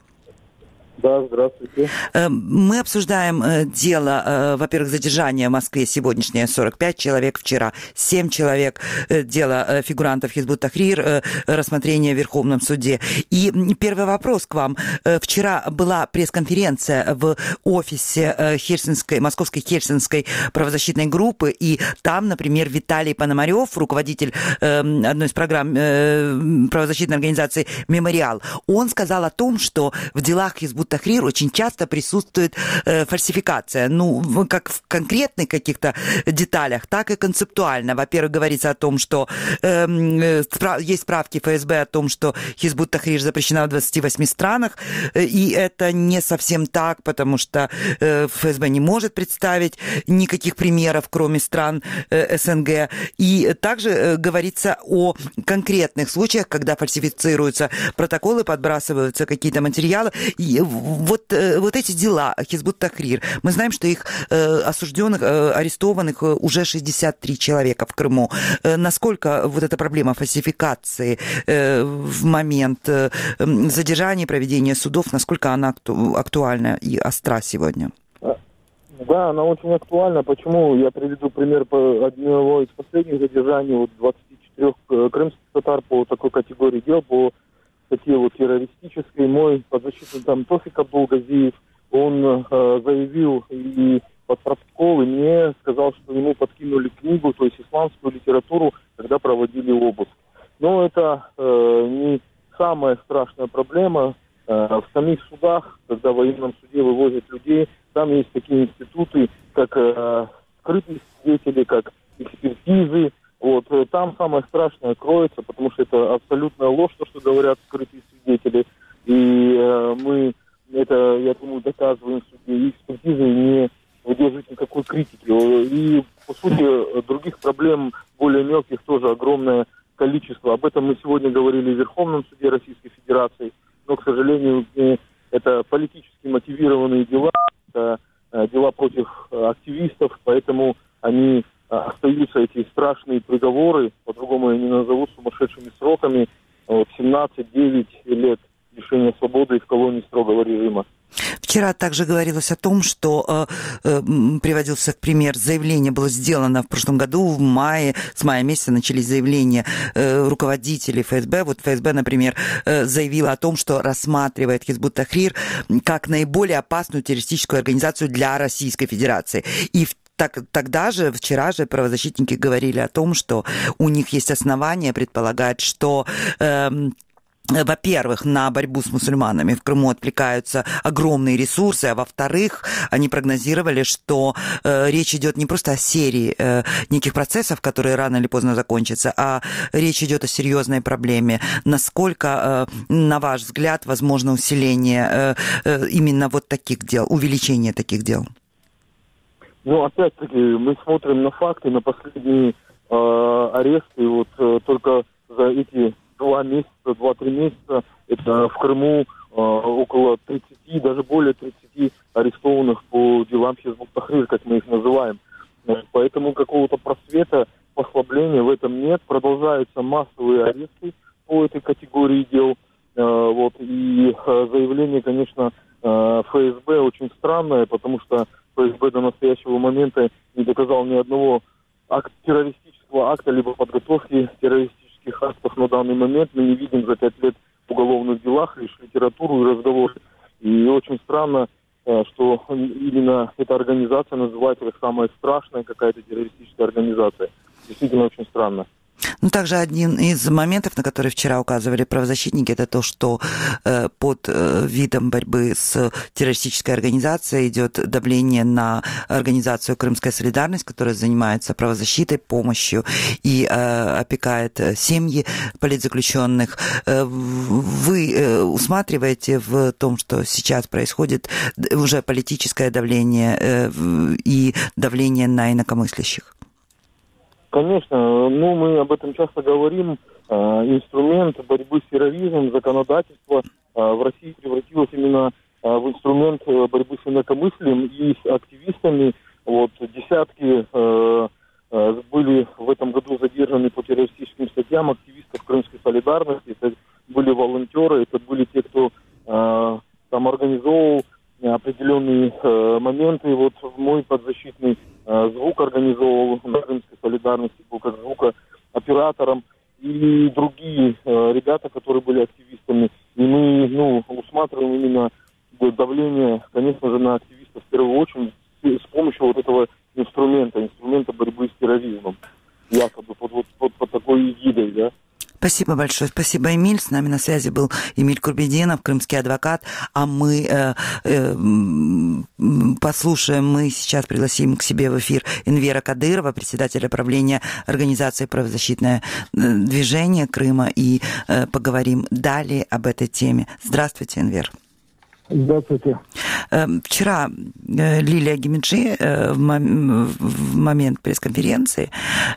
Да, здравствуйте. Мы обсуждаем дело, во-первых, задержания в Москве сегодняшнее сорок пять человек, вчера семь человек, дело фигурантов Хизбут Тахрир, рассмотрение в Верховном суде. И первый вопрос к вам. Вчера была пресс-конференция в офисе Хельсинской, Московской Хельсинской правозащитной группы, и там, например, Виталий Пономарев, руководитель одной из программ правозащитной организации «Мемориал», он сказал о том, что в делах Хизбут Тахрир очень часто присутствует э, фальсификация. Ну, как в конкретных каких-то деталях, так и концептуально. Во-первых, говорится о том, что э, э, есть справки эф эс бэ о том, что Хизбут Тахрир запрещена в двадцати восьми странах, э, и это не совсем так, потому что э, эф эс бэ не может представить никаких примеров, кроме стран э, эс эн гэ. И также э, говорится о конкретных случаях, когда фальсифицируются протоколы, подбрасываются какие-то материалы. И Вот, вот эти дела Хизбут Тахрир, мы знаем, что их э, осужденных, э, арестованных уже шестьдесят три человека в Крыму. Э, насколько вот эта проблема фальсификации э, в момент э, задержания, проведения судов, насколько она акту- актуальна и остра сегодня? Да, она очень актуальна. Почему? Я приведу пример по одного из последних задержаний, вот двадцати четырёх крымских татар по такой категории дел, по статье вот террористической. Мой подзащитный там Тофик Абдулгазиев, он э, заявил и под протокол, и мне сказал, что ему подкинули книгу, то есть исламскую литературу, когда проводили обыск. Но это э, не самая страшная проблема. Э, в самих судах, когда в военном суде вывозят людей, там есть такие институты, как э, скрытность свидетели, как экспертизы. Вот. Там самое страшное кроется, потому что это абсолютная ложь, то, что говорят скрытые свидетели. И э, мы это, я думаю, доказываем в суде. И экспертизы не выдерживают никакой критики. И, по сути, других проблем более мелких тоже огромное количество. Об этом мы сегодня говорили в Верховном суде Российской Федерации. Но, к сожалению, это политически мотивированные дела, это дела против активистов, поэтому они остаются, эти страшные приговоры, по-другому я не назову, сумасшедшими сроками, вот, семнадцать-девять лет лишения свободы в колонии строгого режима. Вчера также говорилось о том, что э, э, приводился в пример, заявление было сделано в прошлом году, в мае, с мая месяца начались заявления э, руководителей ФСБ. Вот ФСБ, например, э, заявила о том, что рассматривает Хизбут Тахрир как наиболее опасную террористическую организацию для Российской Федерации. И в Так, тогда же, вчера же правозащитники говорили о том, что у них есть основания предполагать, что... Э, Во-первых, на борьбу с мусульманами в Крыму отвлекаются огромные ресурсы, а во-вторых, они прогнозировали, что э, речь идет не просто о серии э, неких процессов, которые рано или поздно закончатся, а речь идет о серьезной проблеме. Насколько, э, на ваш взгляд, возможно усиление э, э, именно вот таких дел, увеличение таких дел? Ну, опять-таки, мы смотрим на факты, на последние э, аресты. Вот э, только за эти два месяца, два-три месяца, это в Крыму э, около тридцати, даже более тридцати арестованных по делам Хизбут Тахрир, как мы их называем. Поэтому какого-то просвета, послабления в этом нет. Продолжаются массовые аресты по этой категории дел. Э, вот, и э, заявление, конечно, э, ФСБ очень странное, потому что ФСБ до настоящего момента не доказал ни одного акт, террористического акта, либо подготовки террористических актов на данный момент. Мы не видим за пять лет в уголовных делах лишь литературу и разговоры. И очень странно, что именно эта организация называется как самая страшная какая-то террористическая организация. Действительно очень странно. Ну, также один из моментов, на которые вчера указывали правозащитники, это то, что э, под э, видом борьбы с террористической организацией идет давление на организацию «Крымская солидарность», которая занимается правозащитой, помощью и э, опекает семьи политзаключенных. Э, вы э, усматриваете в том, что сейчас происходит уже политическое давление э, и давление на инакомыслящих? Конечно, ну мы об этом часто говорим. Инструмент борьбы с терроризмом, законодательство в России превратилось именно в инструмент борьбы с инакомыслием и с активистами. Вот десятки были в этом году задержаны по террористическим статьям активистов Крымской солидарности. Это были волонтеры, это были те, кто там организовывал определенные э, моменты. Вот мой подзащитный э, звук организовывал на Крымской солидарности, был как звукооператором, и другие э, ребята, которые были активистами. И мы ну, усматриваем именно давление, конечно же, на активистов в первую очередь с помощью вот этого инструмента, инструмента борьбы с терроризмом, якобы под, под, под, под такой эгидой, да. Спасибо большое. Спасибо, Эмиль. С нами на связи был Эмиль Курбединов, крымский адвокат. А мы э, э, послушаем, мы сейчас пригласим к себе в эфир Энвера Кадырова, председателя правления организации «Правозащитное движение Крыма», и э, поговорим далее об этой теме. Здравствуйте, Энвер. Здравствуйте. Вчера Лилия Гемиджи в момент пресс-конференции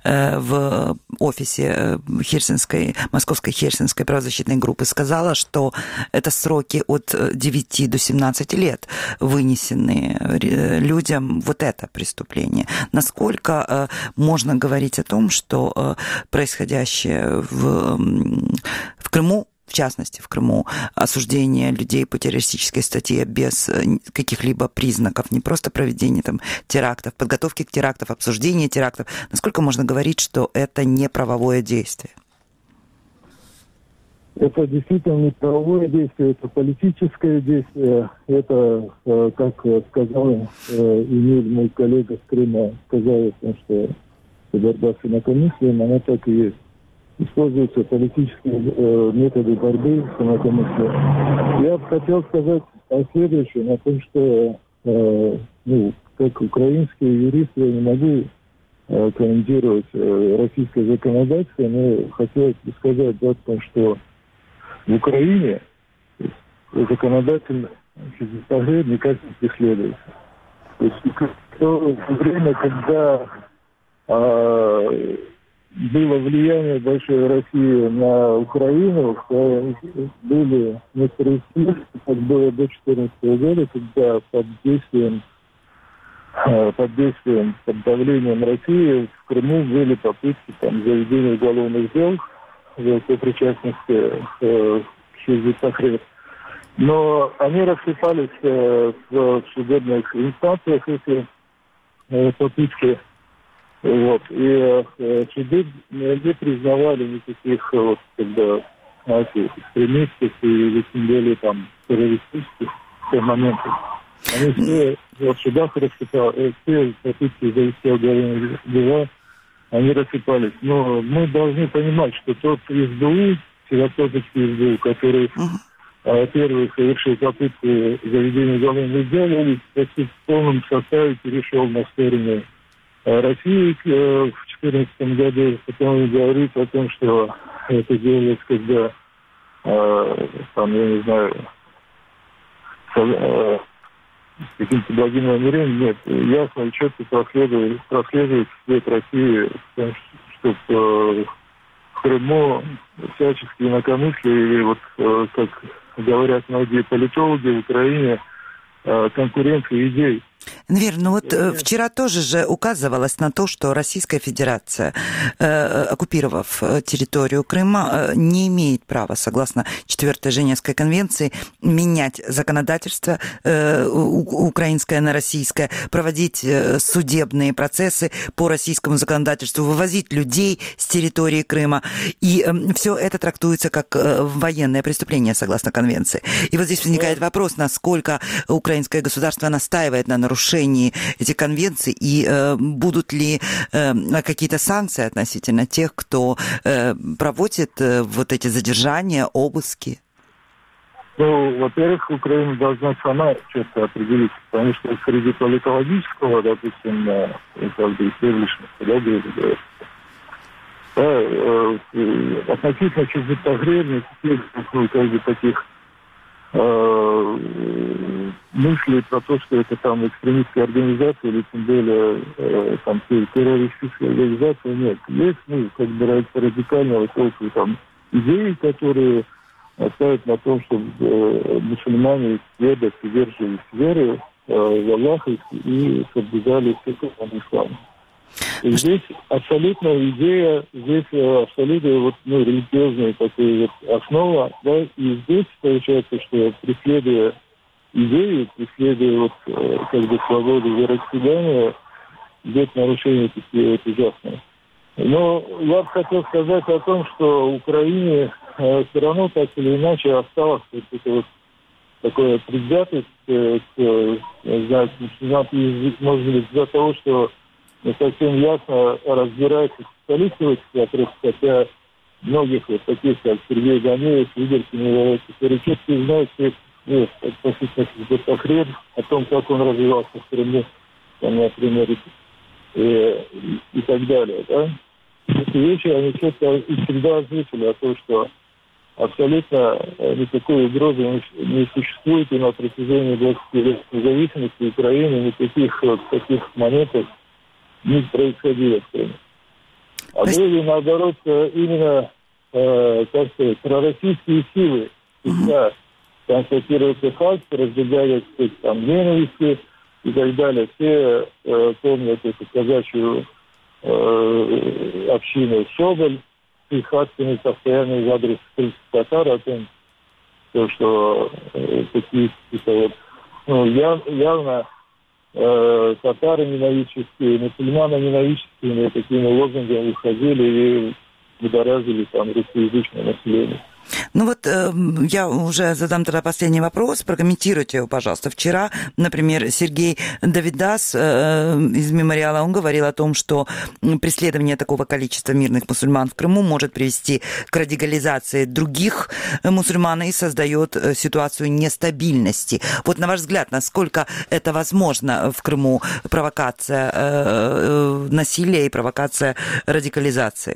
в офисе Хельсинской, Московской Хельсинской правозащитной группы сказала, что это сроки от девяти до семнадцати лет вынесены людям вот это преступление. Насколько можно говорить о том, что происходящее в, в Крыму, в частности, в Крыму, осуждение людей по террористической статье без каких-либо признаков, не просто проведения там терактов, подготовки к терактам, обсуждения терактов. Насколько можно говорить, что это не правовое действие? Это действительно не правовое действие, это политическое действие. Это, как сказал Эмиль, мой коллега с Крыма, сказал о том, что борьба с инакомыслием, она так и есть. Используются политические э, методы борьбы с инакомыслием. Я бы хотел сказать о следующем, о том, что, э, ну, как украинский юрист, я не могу комментировать российское законодательство, но хотелось бы сказать да, о том, что в Украине законодательно Хизбут-Тахрир никак не преследуется. То есть в то время, когда а, было влияние большой России на Украину, были некоторые случаи, как было до две тысячи четырнадцатого года, когда под действием под действием, под давлением России в Крыму были попытки там, заведения уголовных дел по причастности к Хизбут-Тахрир. Но они рассыпались э, в судебных инстанциях, эти э, попытки. Вот. И э, суды не признавали никаких вот, когда, знаете, экстремистов и тем более там террористических моментов. Они все в судах рассыпались, все попытки завести уголовные дела, они рассыпались. Но мы должны понимать, что тот СБУ, Севастопольский СБУ, который uh-huh. первый совершил попытку заведения уголовных дел, он в полном составе перешел на сторону России в две тысячи четырнадцатом году. Потом говорит о том, что это делалось, когда там, я не знаю, с каким-то благим намерением. Нет, ясно и четко прослеживает, прослеживает след России, чтобы в Крыму всячески инакомыслие, и вот, как говорят многие политологи в Украине, конкуренция идей. Энвер, ну вот э, вчера тоже же указывалось на то, что Российская Федерация, э, оккупировав территорию Крыма, э, не имеет права, согласно четвёртой Женевской конвенции, менять законодательство э, у, украинское на российское, проводить э, судебные процессы по российскому законодательству, вывозить людей с территории Крыма. И э, все это трактуется как э, военное преступление, согласно конвенции. И вот здесь возникает вопрос, насколько украинское государство настаивает на нарушении этих конвенций, и э, будут ли э, какие-то санкции относительно тех, кто э, проводит э, вот эти задержания, обыски? Ну, во-первых, Украина должна сама четко определиться, потому что среди политологического, допустим, как бы исследовательства, да, говорится, да, э, э, относительно Хизбут-Тахрир, никаких, ну, как бы таких э, мысли про то, что это там экстремистская организация или тем более э, там террористическая организация, нет. Есть, ну, как бы радикального толка там идеи, которые ставят на том, чтобы э, мусульмане следовали, придерживались веры э, в Аллаха и соблюдали все законы ислама. И здесь абсолютная идея, здесь абсолютно вот, ну, религиозная такая вот основа, да, и здесь получается, что преследуя идеи, преследуя вот, как бы свободу вероисповедания, идет нарушение такие вот ужасные. Но я бы хотел сказать о том, что в Украине э, все равно так или иначе осталось вот это вот такое предвзятость, э, к, не знаю, мусульманский, может быть, из-за того, что не совсем ясно разбирается специалисты в этих вопросах, хотя многих вот таких, как Сергей Ганеев, Игорь Семенович, которые четко знают всех относительно Хизбут-Тахрир, о том, как он развивался в Крыму, там, например, и, и, и так далее. Да? Эти вещи, они четко и всегда озвучили о том, что абсолютно никакой угрозы не существует, и на протяжении двадцати лет независимости Украины никаких вот таких моментов не происходило в Крыму. А были, наоборот, именно, э, как сказать, пророссийские силы всегда констатируются факты, разбегались там ненависти и так далее. Все э, помнят эту казачью э, общину Соболь с их актами постоянно в адрес крымских татар о том, что э, такие вот, ну, яв, явно э, татары ненавидческие, мусульманы ненавидческими такими лозунгами выходили и выдоразили там русскоязычное население. Ну вот э, я уже задам тогда последний вопрос, прокомментируйте его, пожалуйста. Вчера, например, Сергей Давидас э, из «Мемориала», он говорил о том, что преследование такого количества мирных мусульман в Крыму может привести к радикализации других мусульман и создает ситуацию нестабильности. Вот на ваш взгляд, насколько это возможно в Крыму, провокация э, насилия и провокация радикализации?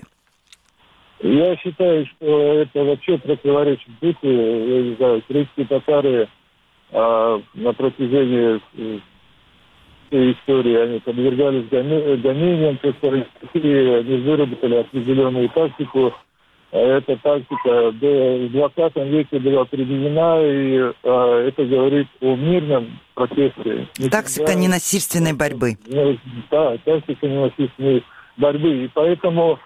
Я считаю, что это вообще противоречит духу. Я не знаю, крымские татары а, на протяжении всей истории они подвергались гонениям, то есть они выработали определенную тактику. Эта тактика в двадцатом веке была применена, и а, это говорит о мирном протесте. Тактика ненасильственной борьбы. Да, тактика ненасильственной борьбы. И поэтому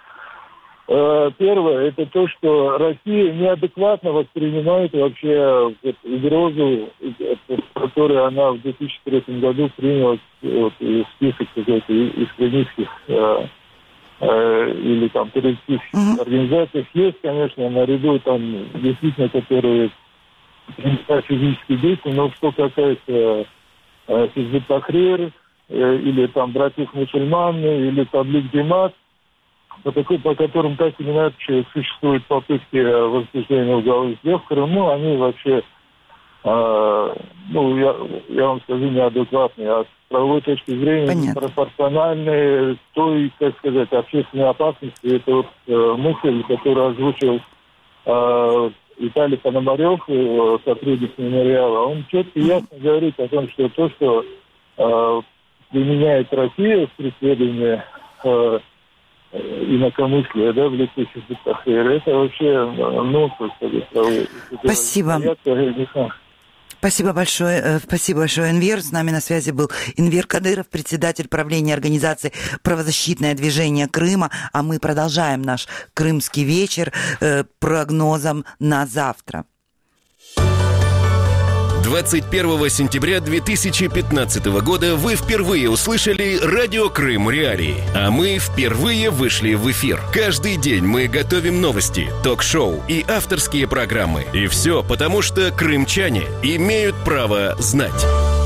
первое, это то, что Россия неадекватно воспринимает вообще вот, угрозу, которую она в две тысячи третьем году приняла вот, в список экстремистских э, э, или там террористических mm-hmm. организаций. Есть, конечно, наряду там действительно, которые принимают физические действия, но что касается э, Хизбут Тахрир э, или там братьев-мусульман, или Таблик Джамаат, по, такой, по которым так или иначе существуют попытки возбуждения уголовных дел в Крыму, они вообще, э, ну, я, я вам скажу, неадекватные, а с правовой точки зрения Понятно. пропорциональные той, так сказать, общественной опасности. Это вот э, мысль, которую озвучил э, Виталий Пономарев, э, сотрудник «Мемориала». Он четко и ясно говорит о том, что то, что э, применяет Россия в преследовании э, инакомыслие, да, в лице Хизбут Тахрир, это вообще нонсенс. Спасибо. Спасибо большое, спасибо большое, Энвер. С нами на связи был Энвер Кадыров, председатель правления организации «Правозащитное движение Крыма». А мы продолжаем наш крымский вечер э, прогнозом на завтра. двадцать первого сентября две тысячи пятнадцатого года вы впервые услышали радио «Крым Реалии», а мы впервые вышли в эфир. Каждый день мы готовим новости, ток-шоу и авторские программы. И все потому, что крымчане имеют право знать.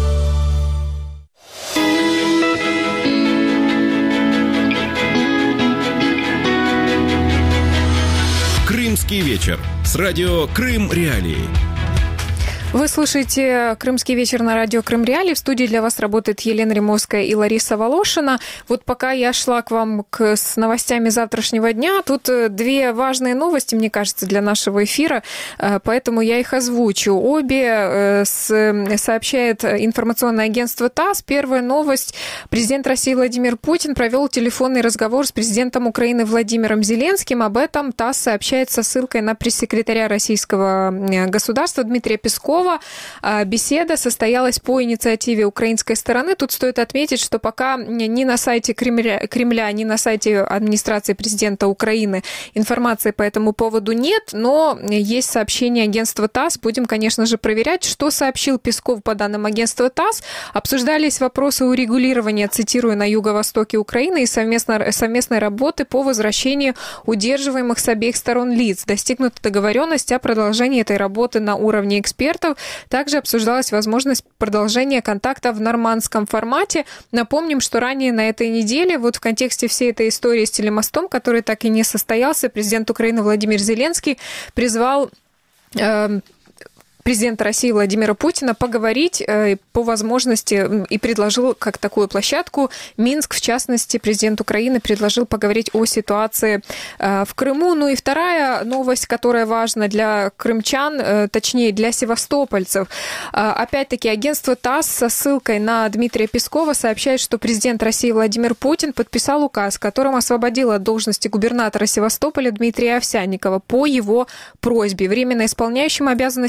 Крымский вечер с радио «Крым Реалии». Вы слушаете «Крымский вечер» на радио «Крым Реалии». В студии для вас работает Елена Римовская и Лариса Волошина. Вот пока я шла к вам к, с новостями завтрашнего дня, тут две важные новости, мне кажется, для нашего эфира, поэтому я их озвучу. Обе с, сообщает информационное агентство ТАСС. Первая новость. Президент России Владимир Путин провел телефонный разговор с президентом Украины Владимиром Зеленским. Об этом ТАСС сообщает со ссылкой на пресс-секретаря российского государства Дмитрия Пескова. Беседа состоялась по инициативе украинской стороны. Тут стоит отметить, что пока ни на сайте Кремля, Кремля, ни на сайте администрации президента Украины информации по этому поводу нет, но есть сообщение агентства ТАСС. Будем, конечно же, проверять, что сообщил Песков по данным агентства ТАСС. Обсуждались вопросы урегулирования, цитирую, на юго-востоке Украины и совместно, совместной работы по возвращению удерживаемых с обеих сторон лиц. Достигнута договоренность о продолжении этой работы на уровне экспертов. Также обсуждалась возможность продолжения контакта в нормандском формате. Напомним, что ранее на этой неделе, вот в контексте всей этой истории с телемостом, который так и не состоялся, президент Украины Владимир Зеленский призвал э, президента России Владимира Путина поговорить э, по возможности и предложил как такую площадку Минск, в частности, президент Украины предложил поговорить о ситуации э, в Крыму. Ну и вторая новость, которая важна для крымчан, э, точнее для севастопольцев. Э, опять-таки агентство ТАСС со ссылкой на Дмитрия Пескова сообщает, что президент России Владимир Путин подписал указ, которым освободил от должности губернатора Севастополя Дмитрия Овсянникова по его просьбе. Временно исполняющим обязанности главы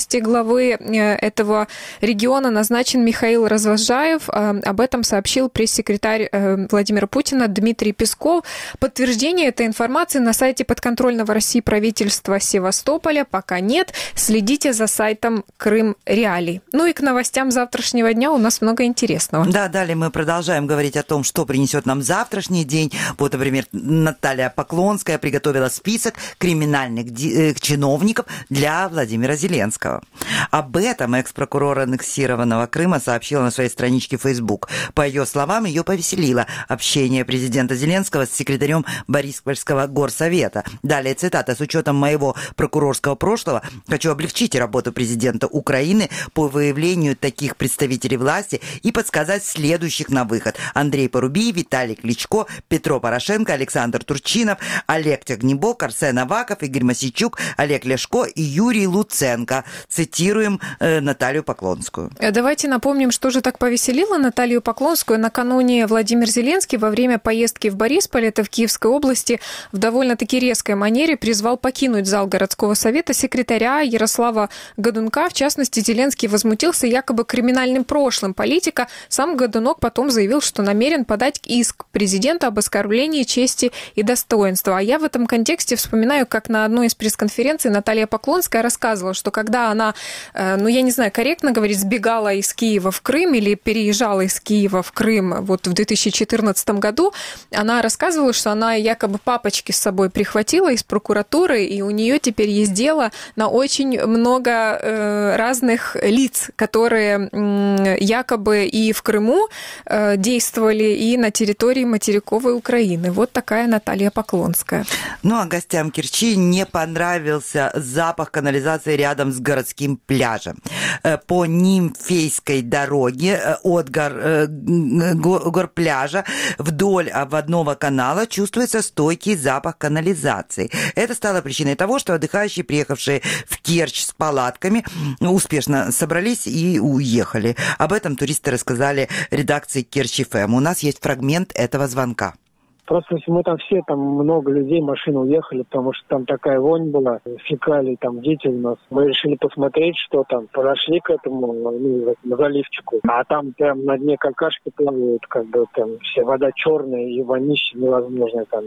главы этого региона назначен Михаил Развозжаев. Об этом сообщил пресс-секретарь Владимира Путина Дмитрий Песков. Подтверждение этой информации на сайте подконтрольного России правительства Севастополя пока нет. Следите за сайтом Крым Реалий. Ну и к новостям завтрашнего дня у нас много интересного. Да, далее мы продолжаем говорить о том, что принесет нам завтрашний день. Вот, например, Наталья Поклонская приготовила список криминальных чиновников для Владимира Зеленского. Об этом экс-прокурор аннексированного Крыма сообщила на своей страничке в Facebook. По ее словам, ее повеселило общение президента Зеленского с секретарем Бориспольского горсовета. Далее цитата: «С учетом моего прокурорского прошлого хочу облегчить работу президента Украины по выявлению таких представителей власти и подсказать следующих на выход: Андрей Порубий, Виталий Кличко, Петро Порошенко, Александр Турчинов, Олег Тягнебок, Арсен Аваков, Игорь Мосейчук, Олег Ляшко и Юрий Луценко». Цитируем э, Наталью Поклонскую. Давайте напомним, что же так повеселило Наталью Поклонскую. Накануне Владимир Зеленский во время поездки в Борисполь, это в Киевской области, в довольно-таки резкой манере призвал покинуть зал городского совета секретаря Ярослава Годунка. В частности, Зеленский возмутился якобы криминальным прошлым политика. Сам Годунок потом заявил, что намерен подать иск президенту об оскорблении чести и достоинства. А я в этом контексте вспоминаю, как на одной из пресс-конференций Наталья Поклонская рассказывала, что когда она, ну я не знаю, корректно говорить, сбегала из Киева в Крым или переезжала из Киева в Крым вот в две тысячи четырнадцатом году, она рассказывала, что она якобы папочки с собой прихватила из прокуратуры, и у нее теперь есть дело на очень много э, разных лиц, которые э, якобы и в Крыму э, действовали, и на территории материковой Украины. Вот такая Наталья Поклонская. Ну а гостям Керчи не понравился запах канализации рядом с городским пляжем. По Нимфейской дороге от гор, гор, гор пляжа вдоль обводного канала чувствуется стойкий запах канализации. Это стало причиной того, что отдыхающие, приехавшие в Керчь с палатками, успешно собрались и уехали. Об этом туристы рассказали редакции Керчь эф эм. У нас есть фрагмент этого звонка. Просто мы там все, там много людей, машины уехали, потому что там такая вонь была, фекалий, там дети у нас. Мы решили посмотреть, что там. Подошли к этому, ну, на заливчику, а там прям на дне какашки плавают, как бы там вся вода черная и вонище невозможное там.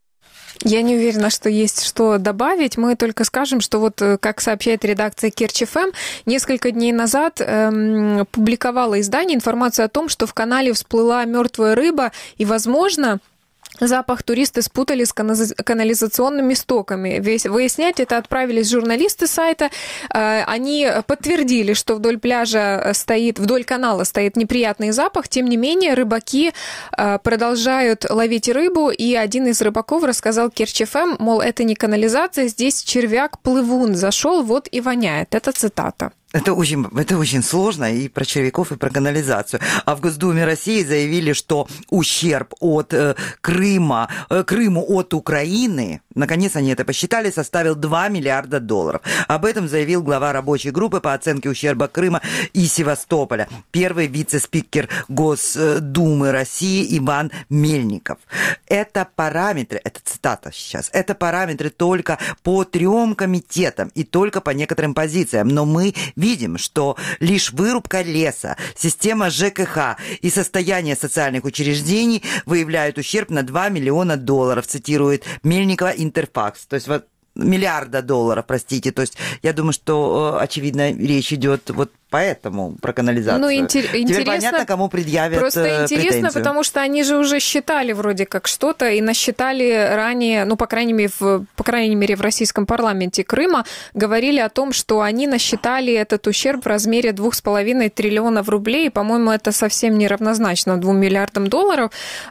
Я не уверена, что есть что добавить. Мы только скажем, что вот, как сообщает редакция Керчь эф эм, несколько дней назад эм, публиковало издание информацию о том, что в канале всплыла мертвая рыба, и, возможно, запах туристы спутали с канализационными стоками. Выяснять это отправились журналисты сайта. Они подтвердили, что вдоль пляжа стоит, вдоль канала стоит неприятный запах. Тем не менее, рыбаки продолжают ловить рыбу. И один из рыбаков рассказал Керчь эф эм, мол, это не канализация, здесь червяк-плывун зашел, вот и воняет. Это цитата. Это очень, это очень сложно и про червяков, и про канализацию. А в Госдуме России заявили, что ущерб от э, Крыма, э, Крыму от Украины, наконец они это посчитали, составил два миллиарда долларов. Об этом заявил глава рабочей группы по оценке ущерба Крыма и Севастополя, первый вице-спикер Госдумы России Иван Мельников. Это параметры, это цитата сейчас, это параметры только по трем комитетам и только по некоторым позициям, но мы видим, что лишь вырубка леса, система жэ ка ха и состояние социальных учреждений выявляют ущерб на два миллиона долларов, цитирует Мельникова Интерфакс. То есть вот миллиарда долларов, простите. То есть я думаю, что, очевидно, речь идет вот поэтому про канализацию. Ну, интер- Теперь интересно, понятно, кому предъявят просто интересно, претензию. Потому что они же уже считали вроде как что-то и насчитали ранее, ну, по крайней мере, в, по крайней мере, в российском парламенте Крыма говорили о том, что они насчитали этот ущерб в размере двух с половиной триллионов рублей. И, по-моему, это совсем не равнозначно двум миллиардам долларов.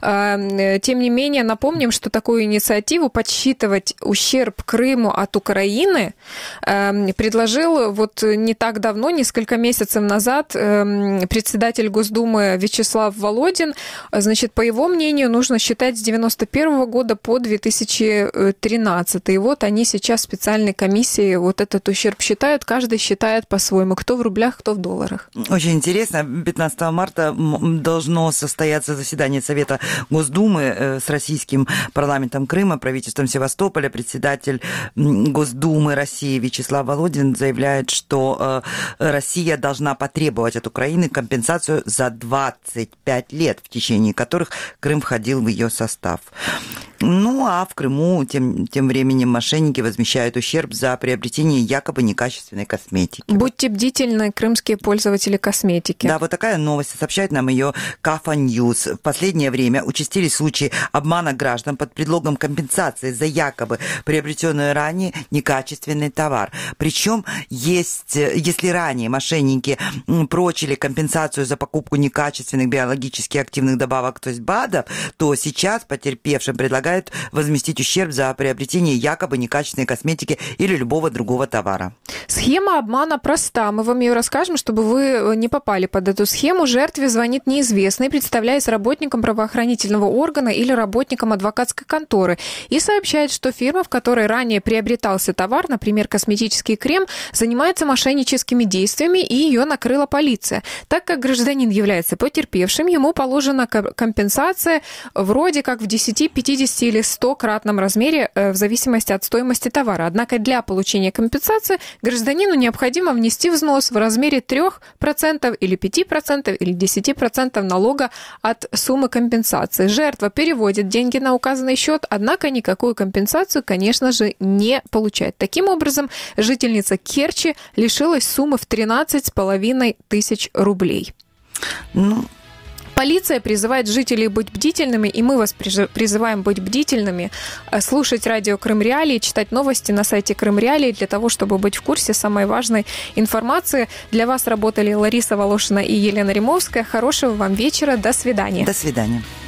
Тем не менее, напомним, что такую инициативу подсчитывать ущерб Крыму от Украины предложил вот не так давно, несколько месяцев назад, председатель Госдумы Вячеслав Володин. Значит, по его мнению, нужно считать с девяносто первого года по две тысячи тринадцатый. И вот они сейчас в специальной комиссии вот этот ущерб считают. Каждый считает по-своему. Кто в рублях, кто в долларах. Очень интересно. пятнадцатого марта должно состояться заседание Совета Госдумы с российским парламентом Крыма, правительством Севастополя. Председатель Госдумы России Вячеслав Володин заявляет, что Россия должна потребовать от Украины компенсацию за двадцать пять лет, в течение которых Крым входил в ее состав. Ну, а в Крыму тем, тем временем мошенники возмещают ущерб за приобретение якобы некачественной косметики. Будьте бдительны, крымские пользователи косметики. Да, вот такая новость. Сообщает нам ее Кафа Ньюс. В последнее время участились случаи обмана граждан под предлогом компенсации за якобы приобретенный ранее некачественный товар. Причем, есть, если ранее мошенники прочили компенсацию за покупку некачественных биологически активных добавок, то есть БАДов, то сейчас потерпевшим предлагают возместить ущерб за приобретение якобы некачественной косметики или любого другого товара. Схема обмана проста. Мы вам ее расскажем, чтобы вы не попали под эту схему. Жертве звонит неизвестный, представляясь работником правоохранительного органа или работником адвокатской конторы, и сообщает, что фирма, в которой ранее приобретался товар, например, косметический крем, занимается мошенническими действиями, и ее накрыла полиция. Так как гражданин является потерпевшим, ему положена компенсация вроде как в десять, пятьдесят или сто-кратном размере в зависимости от стоимости товара. Однако для получения компенсации гражданину необходимо внести взнос в размере трех процентов или пяти процентов или десяти процентов налога от суммы компенсации. Жертва переводит деньги на указанный счет, однако никакую компенсацию, конечно же, не получает. Таким образом, жительница Керчи лишилась суммы в тринадцать с половиной тысяч рублей. Ну... Полиция призывает жителей быть бдительными, и мы вас призываем быть бдительными, слушать радио Крым Реалии, читать новости на сайте Крым Реалии для того, чтобы быть в курсе самой важной информации. Для вас работали Лариса Волошина и Елена Римовская. Хорошего вам вечера. До свидания. До свидания.